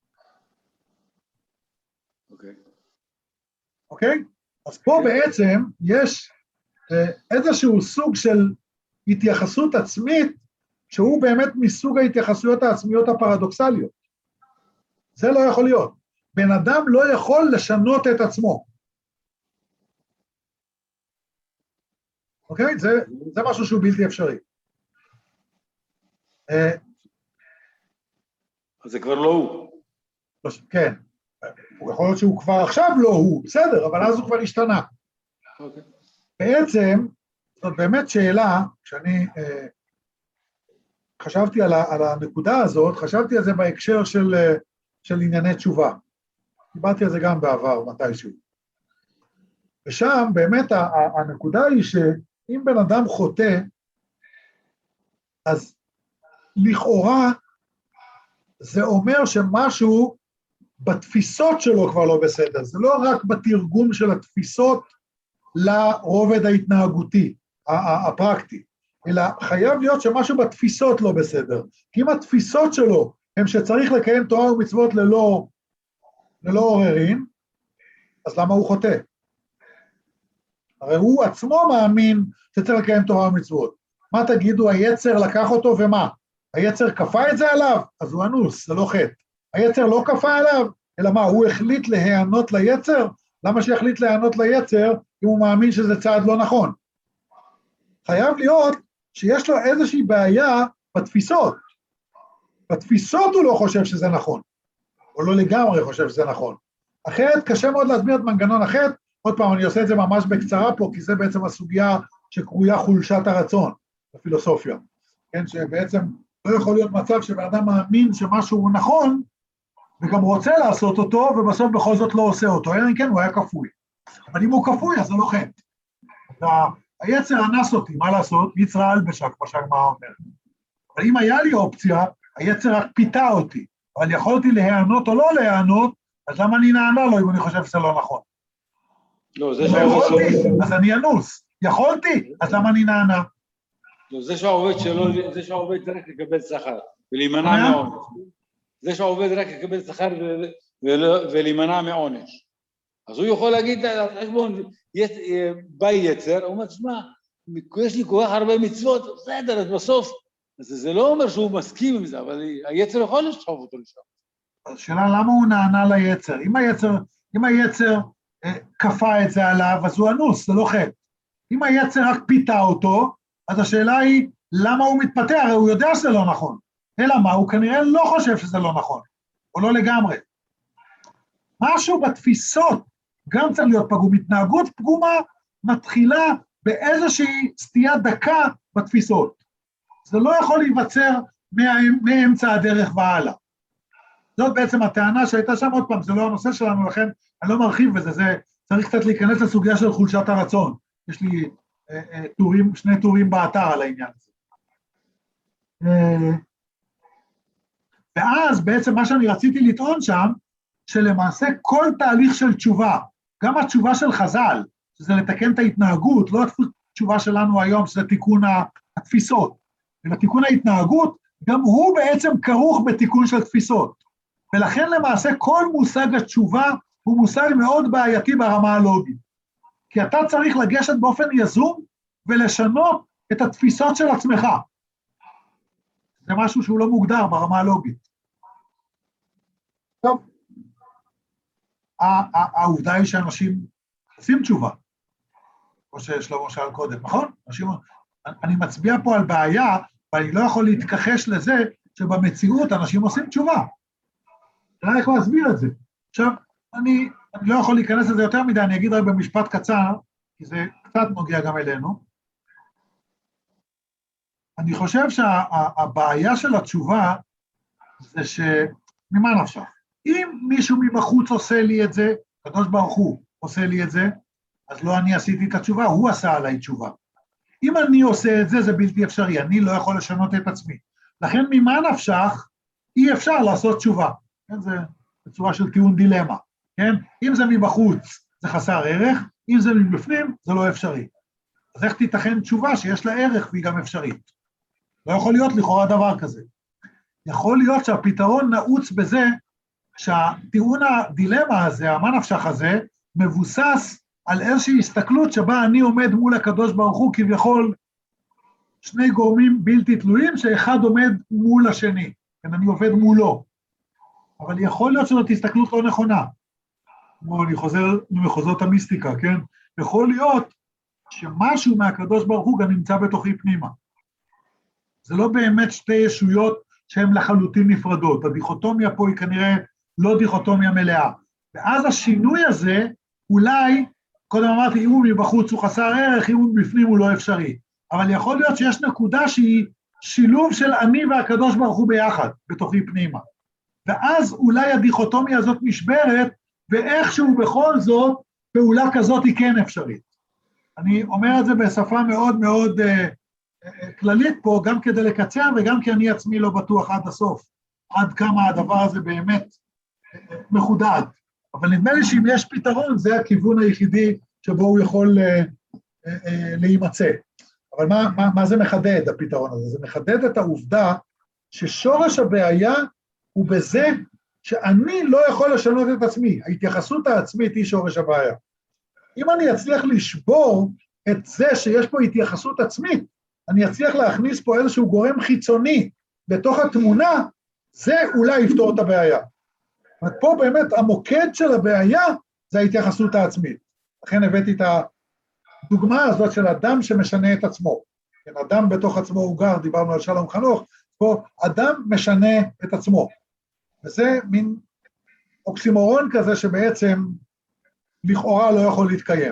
Speaker 2: אוקיי.
Speaker 1: אוקיי? אז פה בעצם יש איזשהו סוג של התייחסות עצמית, שהוא באמת מסוג ההתייחסויות העצמיות הפרדוקסליות. זה לא יכול להיות. בן אדם לא יכול לשנות את עצמו. אוקיי? זה, זה משהו שהוא בלתי אפשרי.
Speaker 2: אז זה כבר לא הוא.
Speaker 1: כן. הוא יכול להיות שהוא כבר עכשיו לא הוא, בסדר, אבל אז הוא כבר השתנה.
Speaker 2: אוקיי.
Speaker 1: בעצם, זאת באמת שאלה, כשאני אה, חשבתי על, ה, על הנקודה הזאת, חשבתי על זה בהקשר של, של ענייני תשובה. דיברתי על זה גם בעבר, מתישהו. ושם באמת ה, ה, הנקודה היא שאם בן אדם חוטא, אז לכאורה זה אומר שמשהו בתפיסות שלו כבר לא בסדר. זה לא רק בתרגום של התפיסות לרובד ההתנהגותי, הפרקטי, אלא חייב להיות שמשהו בתפיסות לא בסדר. כי אם התפיסות שלו הם שצריך לקיים תורה ומצוות ללא, ללא עוררין, אז למה הוא חוטא? הרי הוא עצמו מאמין שצריך לקיים תורה ומצוות. מה תגידו, היצר לקח אותו ומה? היצר כפה את זה עליו? אז הוא אנוס, זה לא חטא. היצר לא כפה עליו, אלא מה, הוא החליט להיענות ליצר? למה שיחליט להיענות ליצר אם הוא מאמין שזה צעד לא נכון? חייב להיות שיש לו איזושהי בעיה בתפיסות. בתפיסות הוא לא חושב שזה נכון, או לא לגמרי חושב שזה נכון. אחרת קשה מאוד להסביר את מנגנון החטא, עוד פעם אני עושה את זה ממש בקצרה פה, כי זה בעצם הסוגיה שקרויה חולשת הרצון, בפילוסופיה. כן, שבעצם לא יכול להיות מצב שבן אדם מאמין שמשהו הוא נכון, וגם רוצה לעשות אותו, ובסוף בכל זאת לא עושה אותו, אלא אם כן הוא היה כפוי. אבל אם הוא כפוי, אז זה לא חטא. היצר אנס אותי, מה לעשות? יצרה אלבשה, כמו שהגמרא אומרת. אבל אם היה לי אופציה, היצר רק פיתה אותי, אבל יכולתי להיענות או לא להיענות, אז למה אני נענה לו אם אני חושב שזה לא נכון?
Speaker 2: לא, זה
Speaker 1: יכולתי, אז אני אנוס. יכולתי, אז למה אני נענה?
Speaker 2: לא, זה שהעובד שלו, זה שהעובד צריך לקבל שכר, ולהימנע מעונש. זה שהעובד רק לקבל שכר ולהימנע מעונש. אז הוא יכול להגיד, על חשבון, בא יצר, הוא אומר, תשמע, יש לי כל כך הרבה מצוות, בסדר, אז בסוף, זה לא אומר שהוא מסכים עם זה, אבל היצר יכול לשחוב אותו לשם.
Speaker 1: השאלה, למה הוא נענה ליצר? אם היצר, אם היצר כפה את זה עליו, אז הוא אנוס, זה לא חטא. אם היצר רק פיתה אותו, אז השאלה היא, למה הוא מתפתה? הרי הוא יודע שזה לא נכון. אלא מה? הוא כנראה לא חושב שזה לא נכון, או לא לגמרי. משהו בתפיסות גם צריך להיות פגום. התנהגות פגומה מתחילה באיזושהי סטייה דקה בתפיסות. זה לא יכול להיווצר מאמצע הדרך והלאה. זאת בעצם הטענה שהייתה שם עוד פעם, זה לא הנושא שלנו, לכן אני לא מרחיב בזה, זה צריך קצת להיכנס לסוגיה של חולשת הרצון. יש לי אה, אה, טורים, שני טורים באתר על העניין הזה. אה, ואז בעצם מה שאני רציתי לטעון שם, שלמעשה כל תהליך של תשובה, גם התשובה של חז"ל, שזה לתקן את ההתנהגות, לא התשובה שלנו היום, שזה תיקון התפיסות, אלא תיקון ההתנהגות, גם הוא בעצם כרוך בתיקון של תפיסות. ולכן למעשה כל מושג התשובה הוא מושג מאוד בעייתי ברמה הלוגית. כי אתה צריך לגשת באופן יזום ולשנות את התפיסות של עצמך. זה משהו שהוא לא מוגדר ברמה הלוגית. טוב. העובדה היא שאנשים עושים תשובה, כמו ששלמה שאל קודם, נכון? אנשים, אני מצביע פה על בעיה, ואני לא יכול להתכחש לזה שבמציאות אנשים עושים תשובה. אני לא יכול להסביר את זה. עכשיו, אני, אני לא יכול להיכנס לזה יותר מדי, אני אגיד רק במשפט קצר, כי זה קצת נוגע גם אלינו. אני חושב שהבעיה של התשובה זה שממה נפשך? אם מישהו מבחוץ עושה לי את זה, הקדוש ברוך הוא עושה לי את זה, אז לא אני עשיתי את התשובה, הוא עשה עליי תשובה. אם אני עושה את זה, זה בלתי אפשרי, אני לא יכול לשנות את עצמי. לכן ממה נפשך, אי אפשר לעשות תשובה. כן, זה בצורה של טיעון דילמה. כן? אם זה מבחוץ, זה חסר ערך, אם זה מבפנים, זה לא אפשרי. אז איך תיתכן תשובה שיש לה ערך והיא גם אפשרית? לא יכול להיות לכאורה דבר כזה. יכול להיות שהפתרון נעוץ בזה, שהטיעון הדילמה הזה, המה נפשך הזה, מבוסס על איזושהי הסתכלות שבה אני עומד מול הקדוש ברוך הוא, כביכול שני גורמים בלתי תלויים, שאחד עומד מול השני, כן, אני עובד מולו. אבל יכול להיות שזאת הסתכלות לא נכונה. כמו אני חוזר למחוזות המיסטיקה, כן? יכול להיות שמשהו מהקדוש ברוך הוא גם נמצא בתוכי פנימה. זה לא באמת שתי ישויות שהן לחלוטין נפרדות. הדיכוטומיה פה היא כנראה לא דיכוטומיה מלאה. ואז השינוי הזה, אולי, קודם אמרתי, אם הוא מבחוץ הוא חסר ערך, אם הוא מבפנים הוא לא אפשרי. אבל יכול להיות שיש נקודה שהיא שילוב של אני והקדוש ברוך הוא ביחד, בתוכי פנימה. ואז אולי הדיכוטומיה הזאת נשברת, ואיכשהו בכל זאת, פעולה כזאת היא כן אפשרית. אני אומר את זה בשפה מאוד מאוד uh, כללית פה, גם כדי לקצר, וגם כי אני עצמי לא בטוח עד הסוף, עד כמה הדבר הזה באמת uh, מחודד. אבל נדמה לי שאם יש פתרון, זה הכיוון היחידי שבו הוא יכול uh, uh, uh, להימצא. אבל מה, מה, מה זה מחדד, הפתרון הזה? זה מחדד את העובדה ששורש הבעיה הוא בזה שאני לא יכול לשנות את עצמי. ההתייחסות העצמית היא שורש הבעיה. אם אני אצליח לשבור את זה שיש פה התייחסות עצמית, אני אצליח להכניס פה איזשהו גורם חיצוני בתוך התמונה, זה אולי יפתור את הבעיה. פה באמת המוקד של הבעיה זה ההתייחסות העצמית. לכן הבאתי את הדוגמה הזאת של אדם שמשנה את עצמו. כן, אדם בתוך עצמו הוא גר, דיברנו על שלום חנוך, פה אדם משנה את עצמו. וזה מין אוקסימורון כזה שבעצם לכאורה לא יכול להתקיים.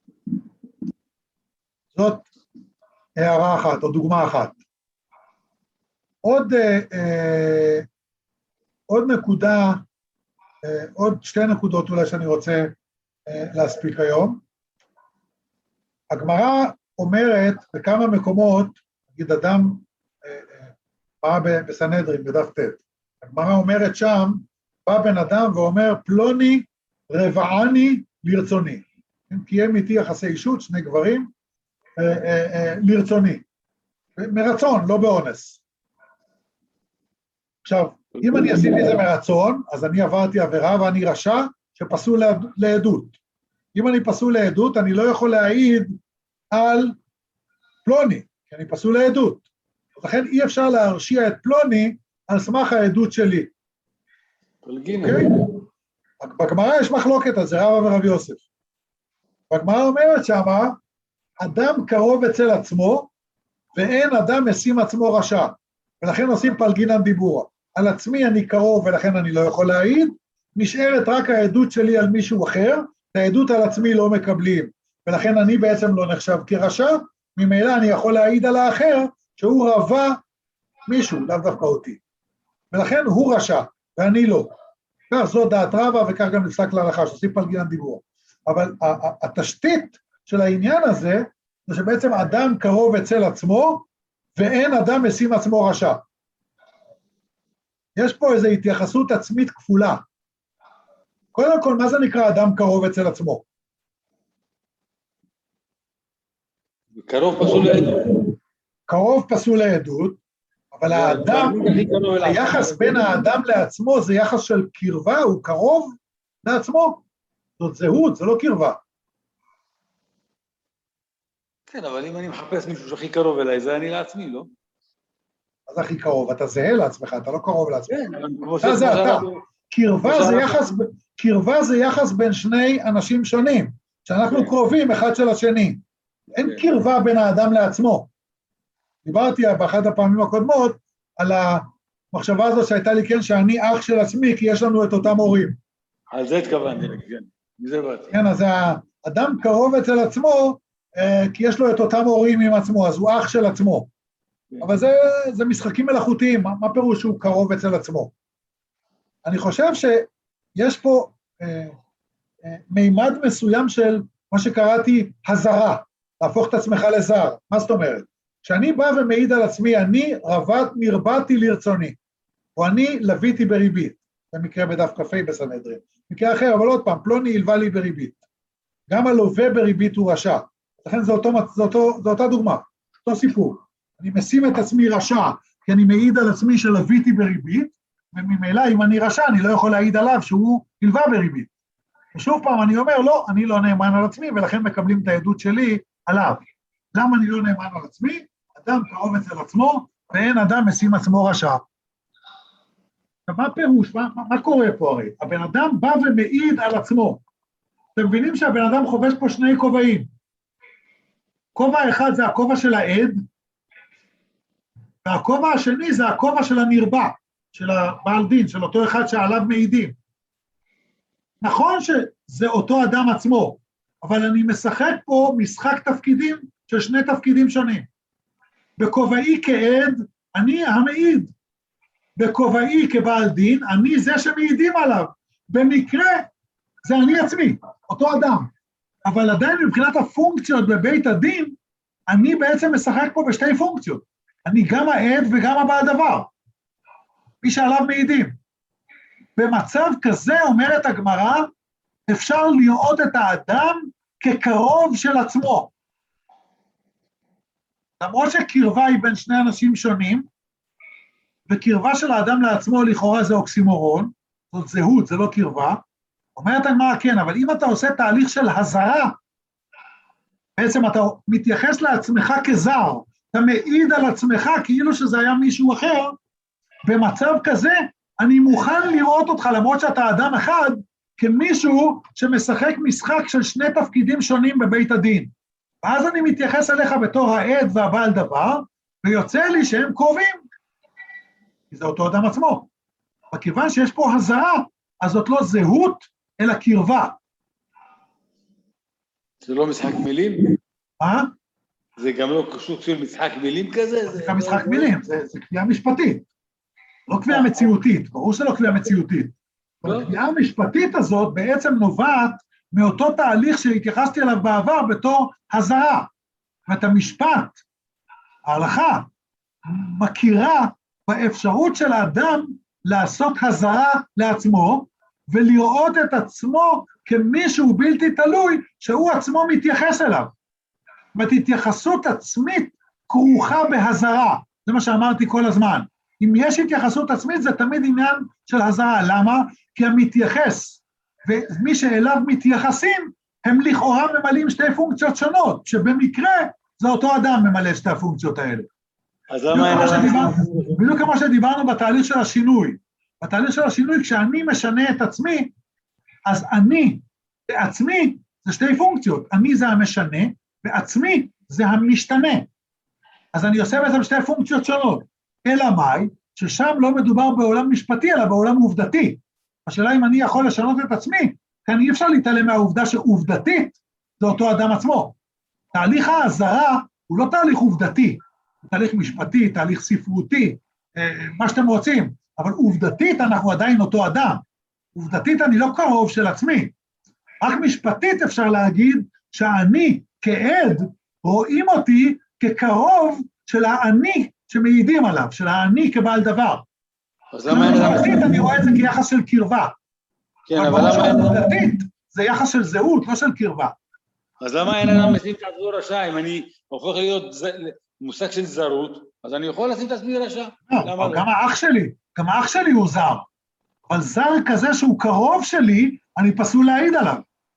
Speaker 1: זאת הערה אחת או דוגמה אחת. עוד, אה, אה, עוד נקודה, אה, עוד שתי נקודות אולי שאני רוצה אה, להספיק היום. הגמרא אומרת בכמה מקומות, נגיד אדם אה, אה, בא בסנהדרין, בדף ט', הגמרא אומרת שם, בא בן אדם ואומר, פלוני רבעני לרצוני. אם קיים איתי יחסי אישות, שני גברים, אה, אה, אה, לרצוני. מרצון, לא באונס. עכשיו, אם אני עשיתי זה מרצון, אז אני עברתי עבירה ואני רשע שפסול לעדות. אם אני פסול לעדות, אני לא יכול להעיד על פלוני, כי אני פסול לעדות. לכן אי אפשר להרשיע את פלוני על סמך העדות שלי. אוקיי? בגמרא יש מחלוקת על זה, רבא ורב יוסף. בגמרא אומרת שמה, אדם קרוב אצל עצמו, ואין אדם משים עצמו רשע, ולכן עושים פלגינן דיבורה. על עצמי אני קרוב ולכן אני לא יכול להעיד, נשארת רק העדות שלי על מישהו אחר, את העדות על עצמי לא מקבלים, ולכן אני בעצם לא נחשב כרשע, ממילא אני יכול להעיד על האחר, שהוא רבה מישהו, לאו דווקא אותי. ולכן הוא רשע, ואני לא. כך זו דעת רבא, וכך גם נפסק להלכה, שעושים פלגינן דיבורה. אבל התשתית של העניין הזה, זה שבעצם אדם קרוב אצל עצמו, ואין אדם משים עצמו רשע. יש פה איזו התייחסות עצמית כפולה. קודם כל, מה זה נקרא אדם קרוב אצל עצמו?
Speaker 2: קרוב פסול לעדות.
Speaker 1: קרוב פסול לעדות, אבל האדם, היחס בין האדם לעצמו זה יחס של קרבה, הוא קרוב לעצמו. זאת זהות, זה לא קרבה.
Speaker 2: כן, אבל אם אני מחפש מישהו שהכי קרוב אליי, זה אני לעצמי, לא?
Speaker 1: אז הכי קרוב, אתה זהה לעצמך, אתה לא קרוב לעצמך.
Speaker 2: כן, אבל כמו
Speaker 1: אתה זה אתה. קרבה זה יחס, קרבה זה יחס בין שני אנשים שונים, שאנחנו קרובים אחד של השני. אין קרבה בין האדם לעצמו. דיברתי באחת הפעמים הקודמות, על המחשבה הזו שהייתה לי כן, שאני אח של עצמי, כי יש לנו את אותם הורים.
Speaker 2: על זה התכוונתי, כן. מזה באתי.
Speaker 1: כן, אז האדם קרוב אצל עצמו, כי יש לו את אותם הורים עם עצמו, אז הוא אח של עצמו. אבל זה, זה משחקים מלאכותיים, מה, מה פירוש שהוא קרוב אצל עצמו? אני חושב שיש פה אה, אה, מימד מסוים של מה שקראתי הזרה, להפוך את עצמך לזר. מה זאת אומרת? כשאני בא ומעיד על עצמי, אני רבת נרבתי לרצוני, או אני לוויתי בריבית, זה מקרה בדף קפה בסנהדרין, מקרה אחר, אבל עוד פעם, פלוני ילווה לי בריבית. גם הלווה בריבית הוא רשע, לכן זו, אותו, זו, אותו, זו אותה דוגמה, אותו סיפור. אני משים את עצמי רשע, כי אני מעיד על עצמי שלוויתי בריבית, וממילא אם אני רשע, אני לא יכול להעיד עליו שהוא ילווה בריבית. ושוב פעם אני אומר, לא, אני לא נאמן על עצמי, ולכן מקבלים את העדות שלי עליו. למה אני לא נאמן על עצמי? אדם קרוב אצל עצמו, ואין אדם משים עצמו רשע. מה הפירוש? מה, מה, מה קורה פה הרי? הבן אדם בא ומעיד על עצמו. אתם מבינים שהבן אדם חובש פה שני כובעים. כובע אחד זה הכובע של העד, והכובע השני זה הכובע של הנרבע, של הבעל דין, של אותו אחד שעליו מעידים. נכון שזה אותו אדם עצמו, אבל אני משחק פה משחק תפקידים של שני תפקידים שונים. בכובעי כעד, אני המעיד. בכובעי כבעל דין, אני זה שמעידים עליו. במקרה, זה אני עצמי, אותו אדם. אבל עדיין מבחינת הפונקציות בבית הדין, אני בעצם משחק פה בשתי פונקציות. אני גם העד וגם הבעל דבר. מי שעליו מעידים. במצב כזה, אומרת הגמרא, אפשר לראות את האדם כקרוב של עצמו. למרות שקרבה היא בין שני אנשים שונים, וקרבה של האדם לעצמו לכאורה זה אוקסימורון, זאת זהות, זה לא קרבה, אומרת הגמרא כן, אבל אם אתה עושה תהליך של הזרה, בעצם אתה מתייחס לעצמך כזר, אתה מעיד על עצמך כאילו שזה היה מישהו אחר, במצב כזה אני מוכן לראות אותך, למרות שאתה אדם אחד, כמישהו שמשחק משחק של שני תפקידים שונים בבית הדין. ואז אני מתייחס אליך בתור העד והבעל דבר, ויוצא לי שהם קרובים, כי זה אותו אדם עצמו. וכיוון שיש פה הזרה, אז זאת לא זהות, אלא קרבה.
Speaker 2: זה לא משחק מילים?
Speaker 1: מה?
Speaker 2: זה גם לא סוג של משחק מילים כזה?
Speaker 1: זה גם משחק מילים, זה קביעה משפטית. לא קביעה מציאותית, ברור שלא קביעה מציאותית. אבל הקביעה המשפטית הזאת בעצם נובעת מאותו תהליך שהתייחסתי אליו בעבר בתור הזרה. ואת המשפט, ההלכה, מכירה באפשרות של האדם לעשות הזרה לעצמו, ולראות את עצמו כמישהו בלתי תלוי, שהוא עצמו מתייחס אליו. זאת אומרת, התייחסות עצמית כרוכה בהזרה. זה מה שאמרתי כל הזמן. אם יש התייחסות עצמית, זה תמיד עניין של הזרה. למה? כי המתייחס, ומי שאליו מתייחסים, הם לכאורה ממלאים שתי פונקציות שונות, שבמקרה זה אותו אדם ממלא שתי הפונקציות האלה.
Speaker 2: אז למה אין...
Speaker 1: בדיוק כמו שדיברנו בתהליך של השינוי. בתהליך של השינוי, כשאני משנה את עצמי, אז אני, בעצמי, זה שתי פונקציות. אני זה המשנה, בעצמי זה המשתנה. אז אני עושה בעצם שתי פונקציות שונות. אלא מאי, ששם לא מדובר בעולם משפטי, אלא בעולם עובדתי. השאלה אם אני יכול לשנות את עצמי, כאן אי אפשר להתעלם מהעובדה שעובדתית זה אותו אדם עצמו. תהליך ההזרה הוא לא תהליך עובדתי, הוא תהליך משפטי, תהליך ספרותי, מה שאתם רוצים, אבל עובדתית אנחנו עדיין אותו אדם. עובדתית אני לא קרוב של עצמי. רק משפטית אפשר להגיד שאני כעד רואים אותי כקרוב של האני שמעידים עליו, של האני כבעל דבר.
Speaker 2: אז למה אין...
Speaker 1: עובדתית אני רואה את זה כיחס של קרבה.
Speaker 2: כן, אבל למה אין...
Speaker 1: עובדתית זה יחס של זהות, לא של קרבה.
Speaker 2: אז למה אין אדם לשים את עצמו רשע? אם אני הופך להיות מושג של זרות, אז אני יכול לשים את עצמי רשע.
Speaker 1: לא, גם האח שלי, גם האח שלי הוא זר. אבל זר כזה שהוא קרוב שלי, אני פסול להעיד עליו.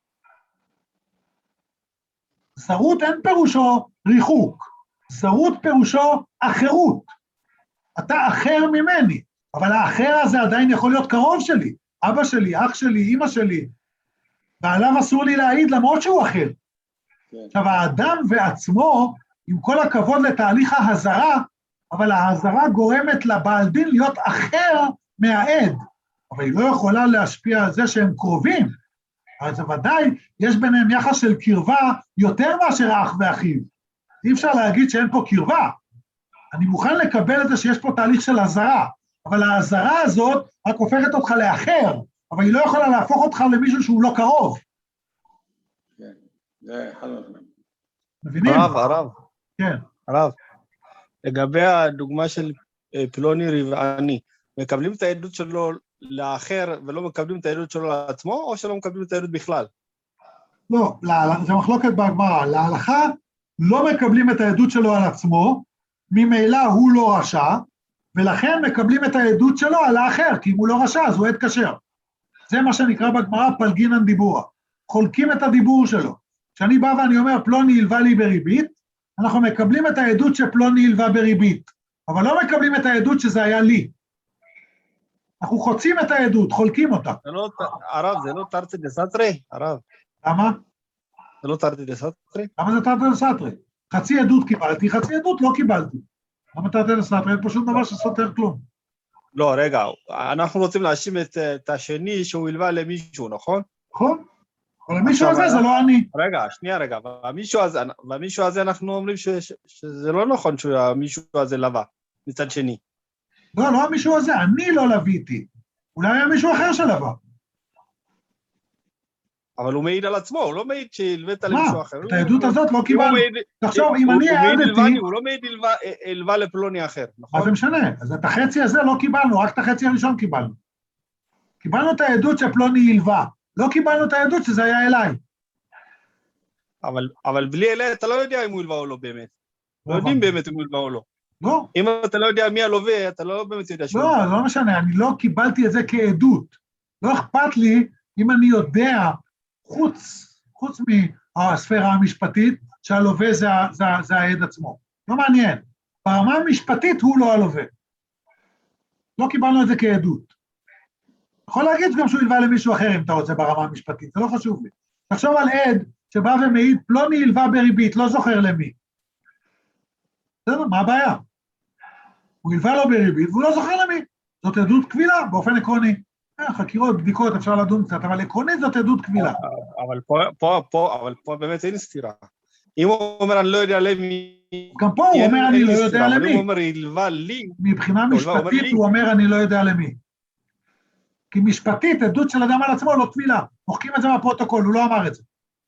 Speaker 1: זרות אין פירושו ריחוק, זרות פירושו אחרות. אתה אחר ממני, אבל האחר הזה עדיין יכול להיות קרוב שלי. אבא שלי, אח שלי, אמא שלי, ועליו אסור לי להעיד למרות שהוא אחר. עכשיו, האדם ועצמו, עם כל הכבוד לתהליך ההזרה, אבל ההזרה גורמת לבעל דין להיות אחר מהעד, אבל היא לא יכולה להשפיע על זה שהם קרובים. אז ודאי, יש ביניהם יחס של קרבה יותר מאשר אח ואחיו. אי אפשר להגיד שאין פה קרבה. אני מוכן לקבל את זה שיש פה תהליך של הזרה, אבל ההזרה הזאת רק הופכת אותך לאחר, אבל היא לא יכולה להפוך אותך למישהו שהוא לא קרוב.
Speaker 2: כן, זה אחד מהדברים.
Speaker 1: מבינים?
Speaker 3: הרב, הרב.
Speaker 1: כן.
Speaker 3: הרב, לגבי הדוגמה של פלוני רבעני, מקבלים את העדות שלו לאחר ולא מקבלים את העדות שלו לעצמו, או שלא מקבלים את העדות בכלל?
Speaker 1: לא, זה מחלוקת בגמרא. להלכה לא מקבלים את העדות שלו על עצמו, ממילא הוא לא רשע, ולכן מקבלים את העדות שלו על האחר, כי אם הוא לא רשע, אז הוא עד כשר. זה מה שנקרא בגמרא פלגינן דיבורה. חולקים את הדיבור שלו. כשאני בא ואני אומר, פלוני הלווה לי בריבית, אנחנו מקבלים את העדות שפלוני הלווה בריבית, אבל לא מקבלים את העדות שזה היה לי. אנחנו חוצים את העדות, חולקים אותה.
Speaker 3: זה לא, הרב, זה לא תרתי דסתרי, הרב.
Speaker 1: למה?
Speaker 3: זה לא תרתי דסתרי?
Speaker 1: למה זה תרתי דסתרי? חצי עדות קיבלתי, חצי עדות לא קיבלתי. למה תרתי דסתרי? אין פשוט דבר שסותר כלום. לא,
Speaker 3: רגע, אנחנו רוצים להאשים את, את השני שהוא הלווה למישהו, נכון?
Speaker 1: נכון. אבל למישהו הזה זה לא אני.
Speaker 3: רגע, שנייה רגע, והמישהו הזה, והמישהו הזה אנחנו אומרים ש, ש, שזה לא נכון שהמישהו הזה לווה, מצד שני.
Speaker 1: לא, לא המישהו הזה, אני לא לוויתי. אולי היה מישהו אחר שלווה.
Speaker 3: אבל הוא מעיד על עצמו, הוא לא מעיד שהלווית למישהו אחר.
Speaker 1: מה? את העדות הזאת לא קיבלנו. תחשוב, אם אני העדתי...
Speaker 3: הוא לא מעיד הלווה לפלוני אחר, נכון?
Speaker 1: מה זה משנה? אז את החצי הזה לא קיבלנו, רק את החצי הראשון קיבלנו. קיבלנו את העדות שפלוני הלווה. לא קיבלנו את העדות שזה היה אליי.
Speaker 3: אבל, אבל בלי אלה אתה לא יודע אם הוא הלווה או לא באמת. לא יודעים באמת אם הוא הלווה או לא.
Speaker 1: לא.
Speaker 3: אם אתה לא יודע מי הלווה, אתה לא באמת יודע שהוא...
Speaker 1: לא, לא משנה, אני לא קיבלתי את זה כעדות. לא אכפת לי אם אני יודע, חוץ, חוץ מהספירה המשפטית, שהלווה זה, זה, זה העד עצמו. לא מעניין. ברמה המשפטית הוא לא הלווה. לא קיבלנו את זה כעדות. יכול להגיד גם שהוא הלווה למישהו אחר אם אתה רוצה ברמה המשפטית, זה לא חשוב לי. תחשוב על עד שבא ומעיד, פלוני הלווה בריבית, לא זוכר למי. בסדר, מה הבעיה? הוא הלווה לו בריבית, והוא לא זוכר למי. זאת עדות קבילה, באופן עקרוני. חקירות, בדיקות, אפשר לדון קצת, אבל עקרונית זאת עדות קבילה.
Speaker 3: אבל פה, פה, פה, אבל פה באמת אין סתירה. אם הוא אומר, אני לא יודע למי...
Speaker 1: גם פה הוא אומר, אני לא יודע למי.
Speaker 3: הוא אומר, ילווה לי.
Speaker 1: מבחינה משפטית הוא אומר, אני לא יודע למי. כי משפטית, עדות של אדם על עצמו לא תבילה. מוחקים את זה מהפרוטוקול, הוא לא אמר את זה.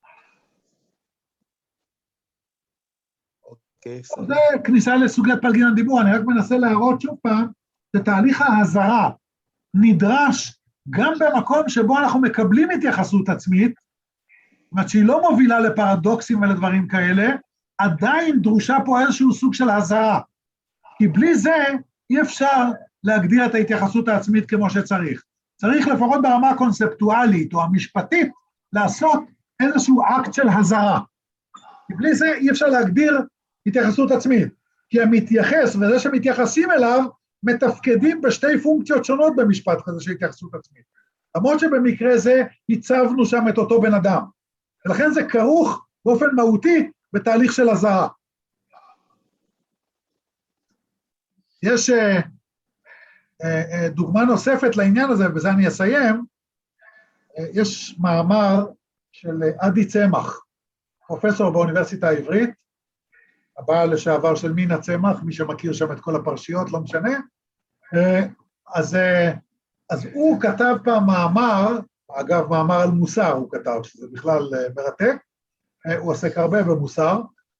Speaker 1: זה כניסה לסוגיית פלגין הדיבור, אני רק מנסה להראות שוב פעם, שתהליך ההזרה נדרש גם במקום שבו אנחנו מקבלים התייחסות עצמית, זאת אומרת שהיא לא מובילה לפרדוקסים ולדברים כאלה, עדיין דרושה פה איזשהו סוג של הזרה, כי בלי זה אי אפשר להגדיר את ההתייחסות העצמית כמו שצריך. צריך לפחות ברמה הקונספטואלית או המשפטית לעשות איזשהו אקט של הזרה, כי בלי זה אי אפשר להגדיר התייחסות עצמית, כי המתייחס וזה שמתייחסים אליו מתפקדים בשתי פונקציות שונות במשפט כזה של התייחסות עצמית. למרות שבמקרה זה הצבנו שם את אותו בן אדם, ולכן זה כרוך באופן מהותי בתהליך של הזרה. יש uh, uh, uh, דוגמה נוספת לעניין הזה, ובזה אני אסיים, uh, יש מאמר של עדי צמח, פרופסור באוניברסיטה העברית, הבעל לשעבר של מינה צמח, מי שמכיר שם את כל הפרשיות, לא משנה, אז, אז הוא כתב פעם מאמר, אגב מאמר על מוסר הוא כתב, שזה בכלל מרתק, הוא עוסק הרבה במוסר,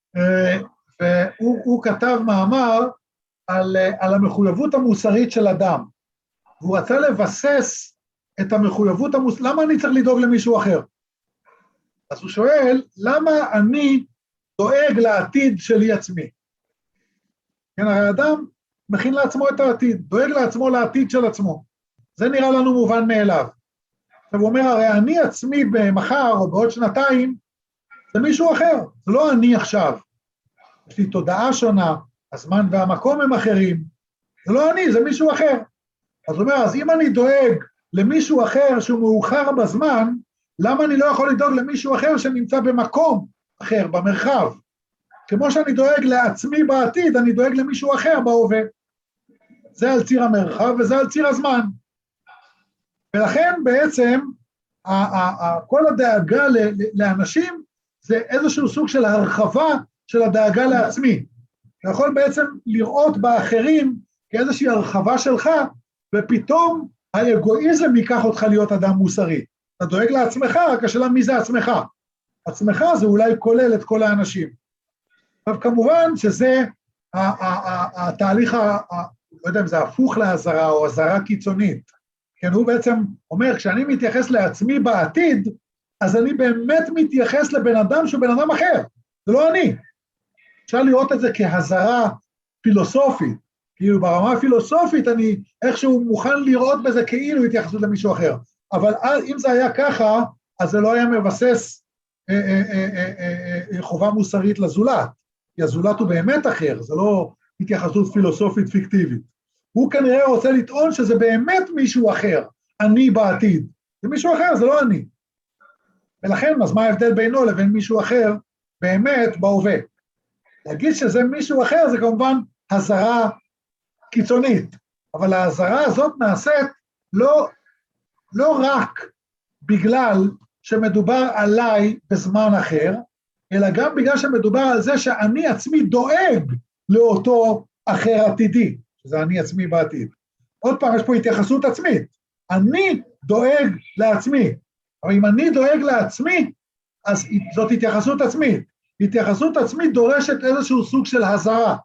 Speaker 1: והוא כתב מאמר על, על המחויבות המוסרית של אדם, והוא רצה לבסס את המחויבות המוסרית, למה אני צריך לדאוג למישהו אחר? אז הוא שואל, למה אני דואג לעתיד שלי עצמי? כן, הרי האדם מכין לעצמו את העתיד, דואג לעצמו לעתיד של עצמו. זה נראה לנו מובן מאליו. עכשיו הוא אומר, הרי אני עצמי במחר או בעוד שנתיים, זה מישהו אחר, זה לא אני עכשיו. יש לי תודעה שונה, הזמן והמקום הם אחרים, זה לא אני, זה מישהו אחר. אז הוא אומר, אז אם אני דואג למישהו אחר שהוא מאוחר בזמן, למה אני לא יכול לדאוג למישהו אחר שנמצא במקום אחר, במרחב? כמו שאני דואג לעצמי בעתיד, אני דואג למישהו אחר בהווה. זה על ציר המרחב וזה על ציר הזמן. ולכן בעצם, כל הדאגה לאנשים זה איזשהו סוג של הרחבה של הדאגה לעצמי. אתה יכול בעצם לראות באחרים כאיזושהי הרחבה שלך, ופתאום האגואיזם ייקח אותך להיות אדם מוסרי. אתה דואג לעצמך, רק השאלה מי זה עצמך. עצמך זה אולי כולל את כל האנשים. אבל כמובן שזה התהליך, לא יודע אם זה הפוך להזרה או הזרה קיצונית. כן, הוא בעצם אומר, כשאני מתייחס לעצמי בעתיד, אז אני באמת מתייחס לבן אדם שהוא בן אדם אחר, זה לא אני. אפשר לראות את זה כהזרה פילוסופית, כאילו ברמה הפילוסופית אני איכשהו מוכן לראות בזה כאילו התייחסות למישהו אחר, אבל אם זה היה ככה, אז זה לא היה מבסס אה, אה, אה, אה, אה, חובה מוסרית לזולת, כי הזולת הוא באמת אחר, זה לא התייחסות פילוסופית פיקטיבית. הוא כנראה רוצה לטעון שזה באמת מישהו אחר, אני בעתיד, זה מישהו אחר, זה לא אני. ולכן, אז מה ההבדל בינו לבין מישהו אחר באמת בהווה? להגיד שזה מישהו אחר זה כמובן הזרה קיצונית, אבל ההזרה הזאת נעשית לא, לא רק בגלל שמדובר עליי בזמן אחר, אלא גם בגלל שמדובר על זה שאני עצמי דואג לאותו אחר עתידי, שזה אני עצמי בעתיד. עוד פעם, יש פה התייחסות עצמית, אני דואג לעצמי, אבל אם אני דואג לעצמי, אז זאת התייחסות עצמית. התייחסות עצמית דורשת איזשהו סוג של הזרה.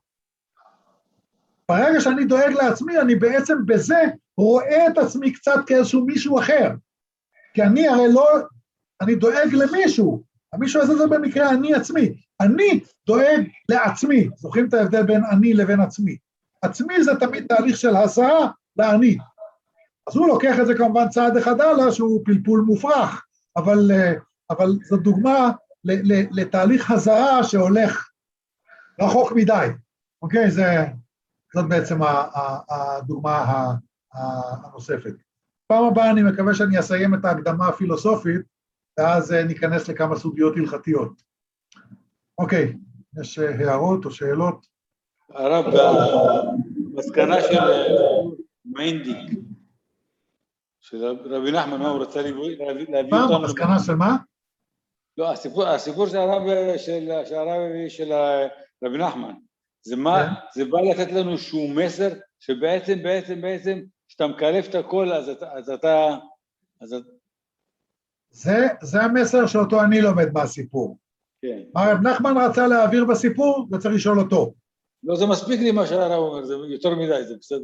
Speaker 1: ברגע שאני דואג לעצמי, אני בעצם בזה רואה את עצמי קצת כאיזשהו מישהו אחר. כי אני הרי לא, אני דואג למישהו, המישהו הזה זה במקרה אני עצמי. אני דואג לעצמי, זוכרים את ההבדל בין אני לבין עצמי. עצמי זה תמיד תהליך של הזרה לאני. אז הוא לוקח את זה כמובן צעד אחד הלאה, שהוא פלפול מופרך, אבל, אבל זו דוגמה לתהליך הזרה שהולך רחוק מדי. אוקיי, זה, זאת בעצם הדוגמה הנוספת. פעם הבאה אני מקווה שאני אסיים את ההקדמה הפילוסופית, ואז ניכנס לכמה סוגיות הלכתיות. אוקיי, יש הערות או שאלות?
Speaker 2: הרב, במסקנה של מיינדיק, של רבי נחמן, מה הוא רצה להביא אותנו?
Speaker 1: מה? מסקנה של מה?
Speaker 2: לא, הסיפור, הסיפור של הרב של, של הרב של רבי נחמן, זה מה, זה בא לתת לנו שהוא מסר, שבעצם, בעצם, בעצם, כשאתה מקלף את הכל, אז אתה, אז אתה, אז אתה...
Speaker 1: זה, זה המסר שאותו אני לומד מהסיפור.
Speaker 2: כן.
Speaker 1: מה רב נחמן רצה להעביר בסיפור, וצריך לשאול אותו.
Speaker 2: לא, זה מספיק לי מה שהרב אומר, זה יותר מדי, זה בסדר.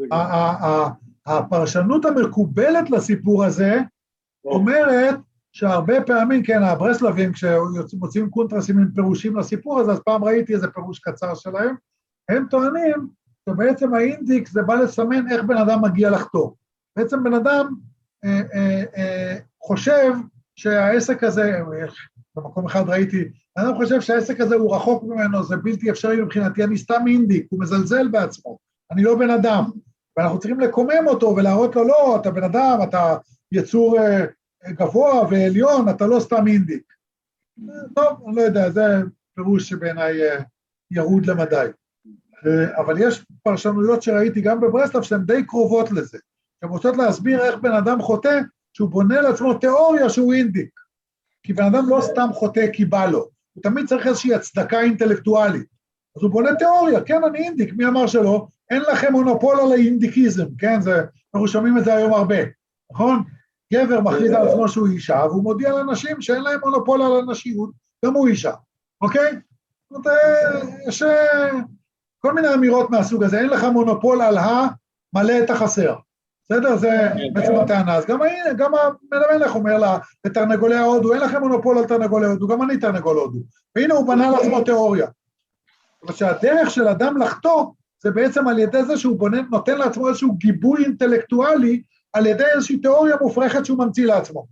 Speaker 1: הפרשנות המקובלת לסיפור הזה, אומרת שהרבה פעמים, כן, הברסלבים, כשמוצאים קונטרסים עם פירושים לסיפור הזה, אז פעם ראיתי איזה פירוש קצר שלהם, הם טוענים שבעצם האינדיקס זה בא לסמן איך בן אדם מגיע לחתור. בעצם בן אדם אה, אה, אה, חושב שהעסק הזה, במקום אחד ראיתי, בן אדם חושב שהעסק הזה הוא רחוק ממנו, זה בלתי אפשרי מבחינתי, אני סתם אינדיק, הוא מזלזל בעצמו, אני לא בן אדם, ואנחנו צריכים לקומם אותו ולהראות לו, לא, אתה בן אדם, אתה יצור אה, גבוה ועליון, אתה לא סתם אינדיק. טוב, אני לא יודע, זה פירוש שבעיניי אה, ירוד למדי. אבל יש פרשנויות שראיתי גם בברסלב שהן די קרובות לזה, שהן רוצות להסביר איך בן אדם חוטא, שהוא בונה לעצמו תיאוריה שהוא אינדיק, כי בן אדם לא סתם חוטא כי בא לו, הוא תמיד צריך איזושהי הצדקה אינטלקטואלית, אז הוא בונה תיאוריה, כן אני אינדיק, מי אמר שלא, אין לכם מונופול על האינדיקיזם, כן, זה, אנחנו שומעים את זה היום הרבה, נכון? גבר מכריז על עצמו שהוא אישה, והוא מודיע לאנשים שאין להם מונופול על הנשיות, גם הוא אישה, אוקיי? זאת אומרת, יש כל מיני אמירות מהסוג הזה, אין לך מונופול על המלא את החסר, בסדר? זה בעצם הטענה, אז גם, גם המלך אומר לה, לתרנגולי ההודו, אין לכם מונופול על תרנגולי ההודו, גם אני תרנגול הודו, והנה הוא בנה לעצמו תיאוריה. אבל שהדרך של אדם לחטוא, זה בעצם על ידי זה שהוא בונה, נותן לעצמו איזשהו גיבוי אינטלקטואלי, על ידי איזושהי תיאוריה מופרכת שהוא ממציא לעצמו.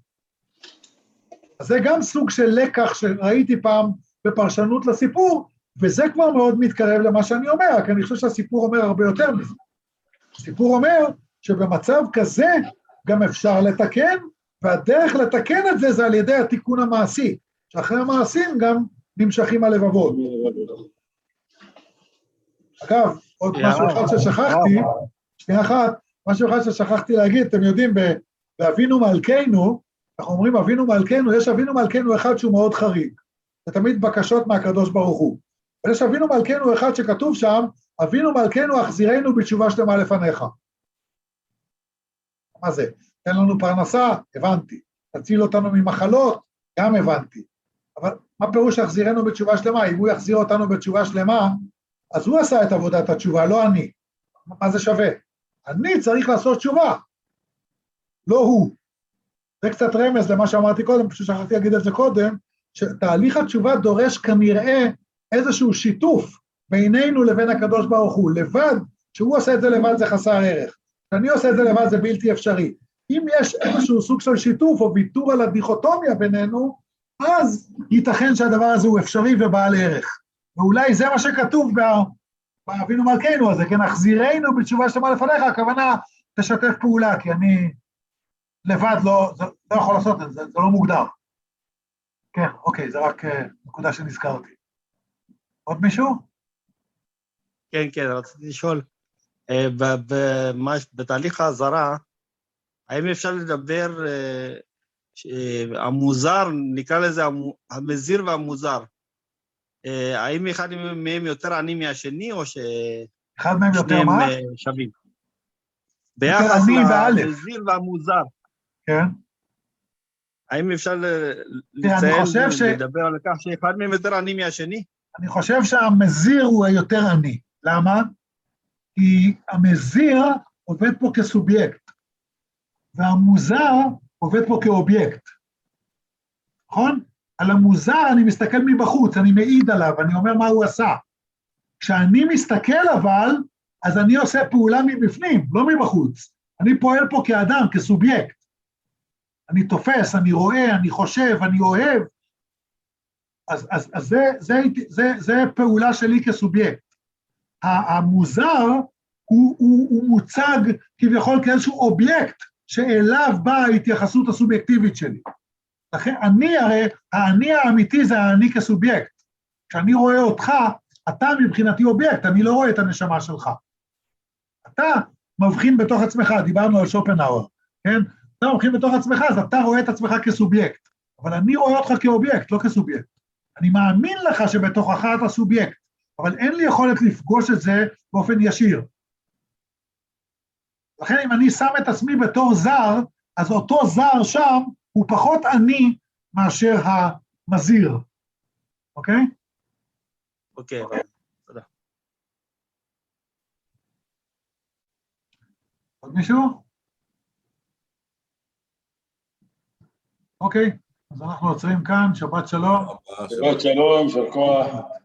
Speaker 1: אז זה גם סוג של לקח שראיתי פעם בפרשנות לסיפור, וזה כבר מאוד מתקרב למה שאני אומר, כי אני חושב שהסיפור אומר הרבה יותר מזה. הסיפור אומר שבמצב כזה גם אפשר לתקן, והדרך לתקן את זה זה על ידי התיקון המעשי, שאחרי המעשים גם נמשכים הלבבות. אגב, עוד משהו אחד ששכחתי, שנייה אחת, משהו אחד ששכחתי להגיד, אתם יודעים, באבינו מלכנו, אנחנו אומרים אבינו מלכנו, יש אבינו מלכנו אחד שהוא מאוד חריג, זה תמיד בקשות מהקדוש ברוך הוא, ויש אבינו מלכנו אחד שכתוב שם, אבינו מלכנו החזירנו בתשובה שלמה לפניך. מה זה? תן לנו פרנסה? הבנתי. תציל אותנו ממחלות? גם הבנתי. אבל מה פירוש החזירנו בתשובה שלמה? אם הוא יחזיר אותנו בתשובה שלמה, אז הוא עשה את עבודת התשובה, לא אני. מה זה שווה? אני צריך לעשות תשובה, לא הוא. זה קצת רמז למה שאמרתי קודם, פשוט שכחתי להגיד את זה קודם, שתהליך התשובה דורש כנראה איזשהו שיתוף בינינו לבין הקדוש ברוך הוא, לבד, שהוא עושה את זה לבד זה חסר ערך, כשאני עושה את זה לבד זה בלתי אפשרי. אם יש איזשהו סוג של שיתוף או ויתור על הדיכוטומיה בינינו, אז ייתכן שהדבר הזה הוא אפשרי ובעל ערך. ואולי זה מה שכתוב באבינו מלכנו הזה, כן, החזירנו בתשובה שלמה לפניך, הכוונה תשתף פעולה, כי אני לבד לא, זה, לא יכול לעשות את זה, זה לא מוגדר. כן, אוקיי, זה רק uh, נקודה שנזכרתי. עוד מישהו?
Speaker 3: כן, כן, רציתי לשאול, uh, בתהליך ההזרה, האם אפשר לדבר, uh, uh, המוזר, נקרא לזה המזיר והמוזר, uh, האם אחד מהם יותר עני מהשני, או
Speaker 1: אחד מהם יותר מה?
Speaker 3: שווים? ביחס למזיר והמוזר.
Speaker 1: כן.
Speaker 3: האם אפשר לציין, לדבר על כך שאחד מהם יותר עני מהשני?
Speaker 1: אני חושב שהמזיר הוא היותר עני. למה? כי המזיר עובד פה כסובייקט, והמוזר עובד פה כאובייקט. נכון? על המוזר אני מסתכל מבחוץ, אני מעיד עליו, אני אומר מה הוא עשה. כשאני מסתכל אבל, אז אני עושה פעולה מבפנים, לא מבחוץ. אני פועל פה כאדם, כסובייקט. אני תופס, אני רואה, אני חושב, אני אוהב. אז, אז, אז זה, זה, זה, זה פעולה שלי כסובייקט. המוזר הוא, הוא, הוא מוצג כביכול כאיזשהו אובייקט, שאליו באה ההתייחסות הסובייקטיבית שלי. לכן אני הרי, האני האמיתי זה האני כסובייקט. כשאני רואה אותך, אתה מבחינתי אובייקט, אני לא רואה את הנשמה שלך. אתה מבחין בתוך עצמך, דיברנו על שופנהאואר, כן? אתה מבחין בתוך עצמך, אז אתה רואה את עצמך כסובייקט. אבל אני רואה אותך כאובייקט, לא כסובייקט. אני מאמין לך שבתוכך אתה סובייקט, אבל אין לי יכולת לפגוש את זה באופן ישיר. לכן אם אני שם את עצמי בתור זר, אז אותו זר שם הוא פחות אני מאשר המזיר. אוקיי?
Speaker 3: אוקיי, תודה.
Speaker 1: עוד מישהו? אוקיי, אז אנחנו עוצרים כאן, שבת שלום.
Speaker 2: שבת שלום, של כוח.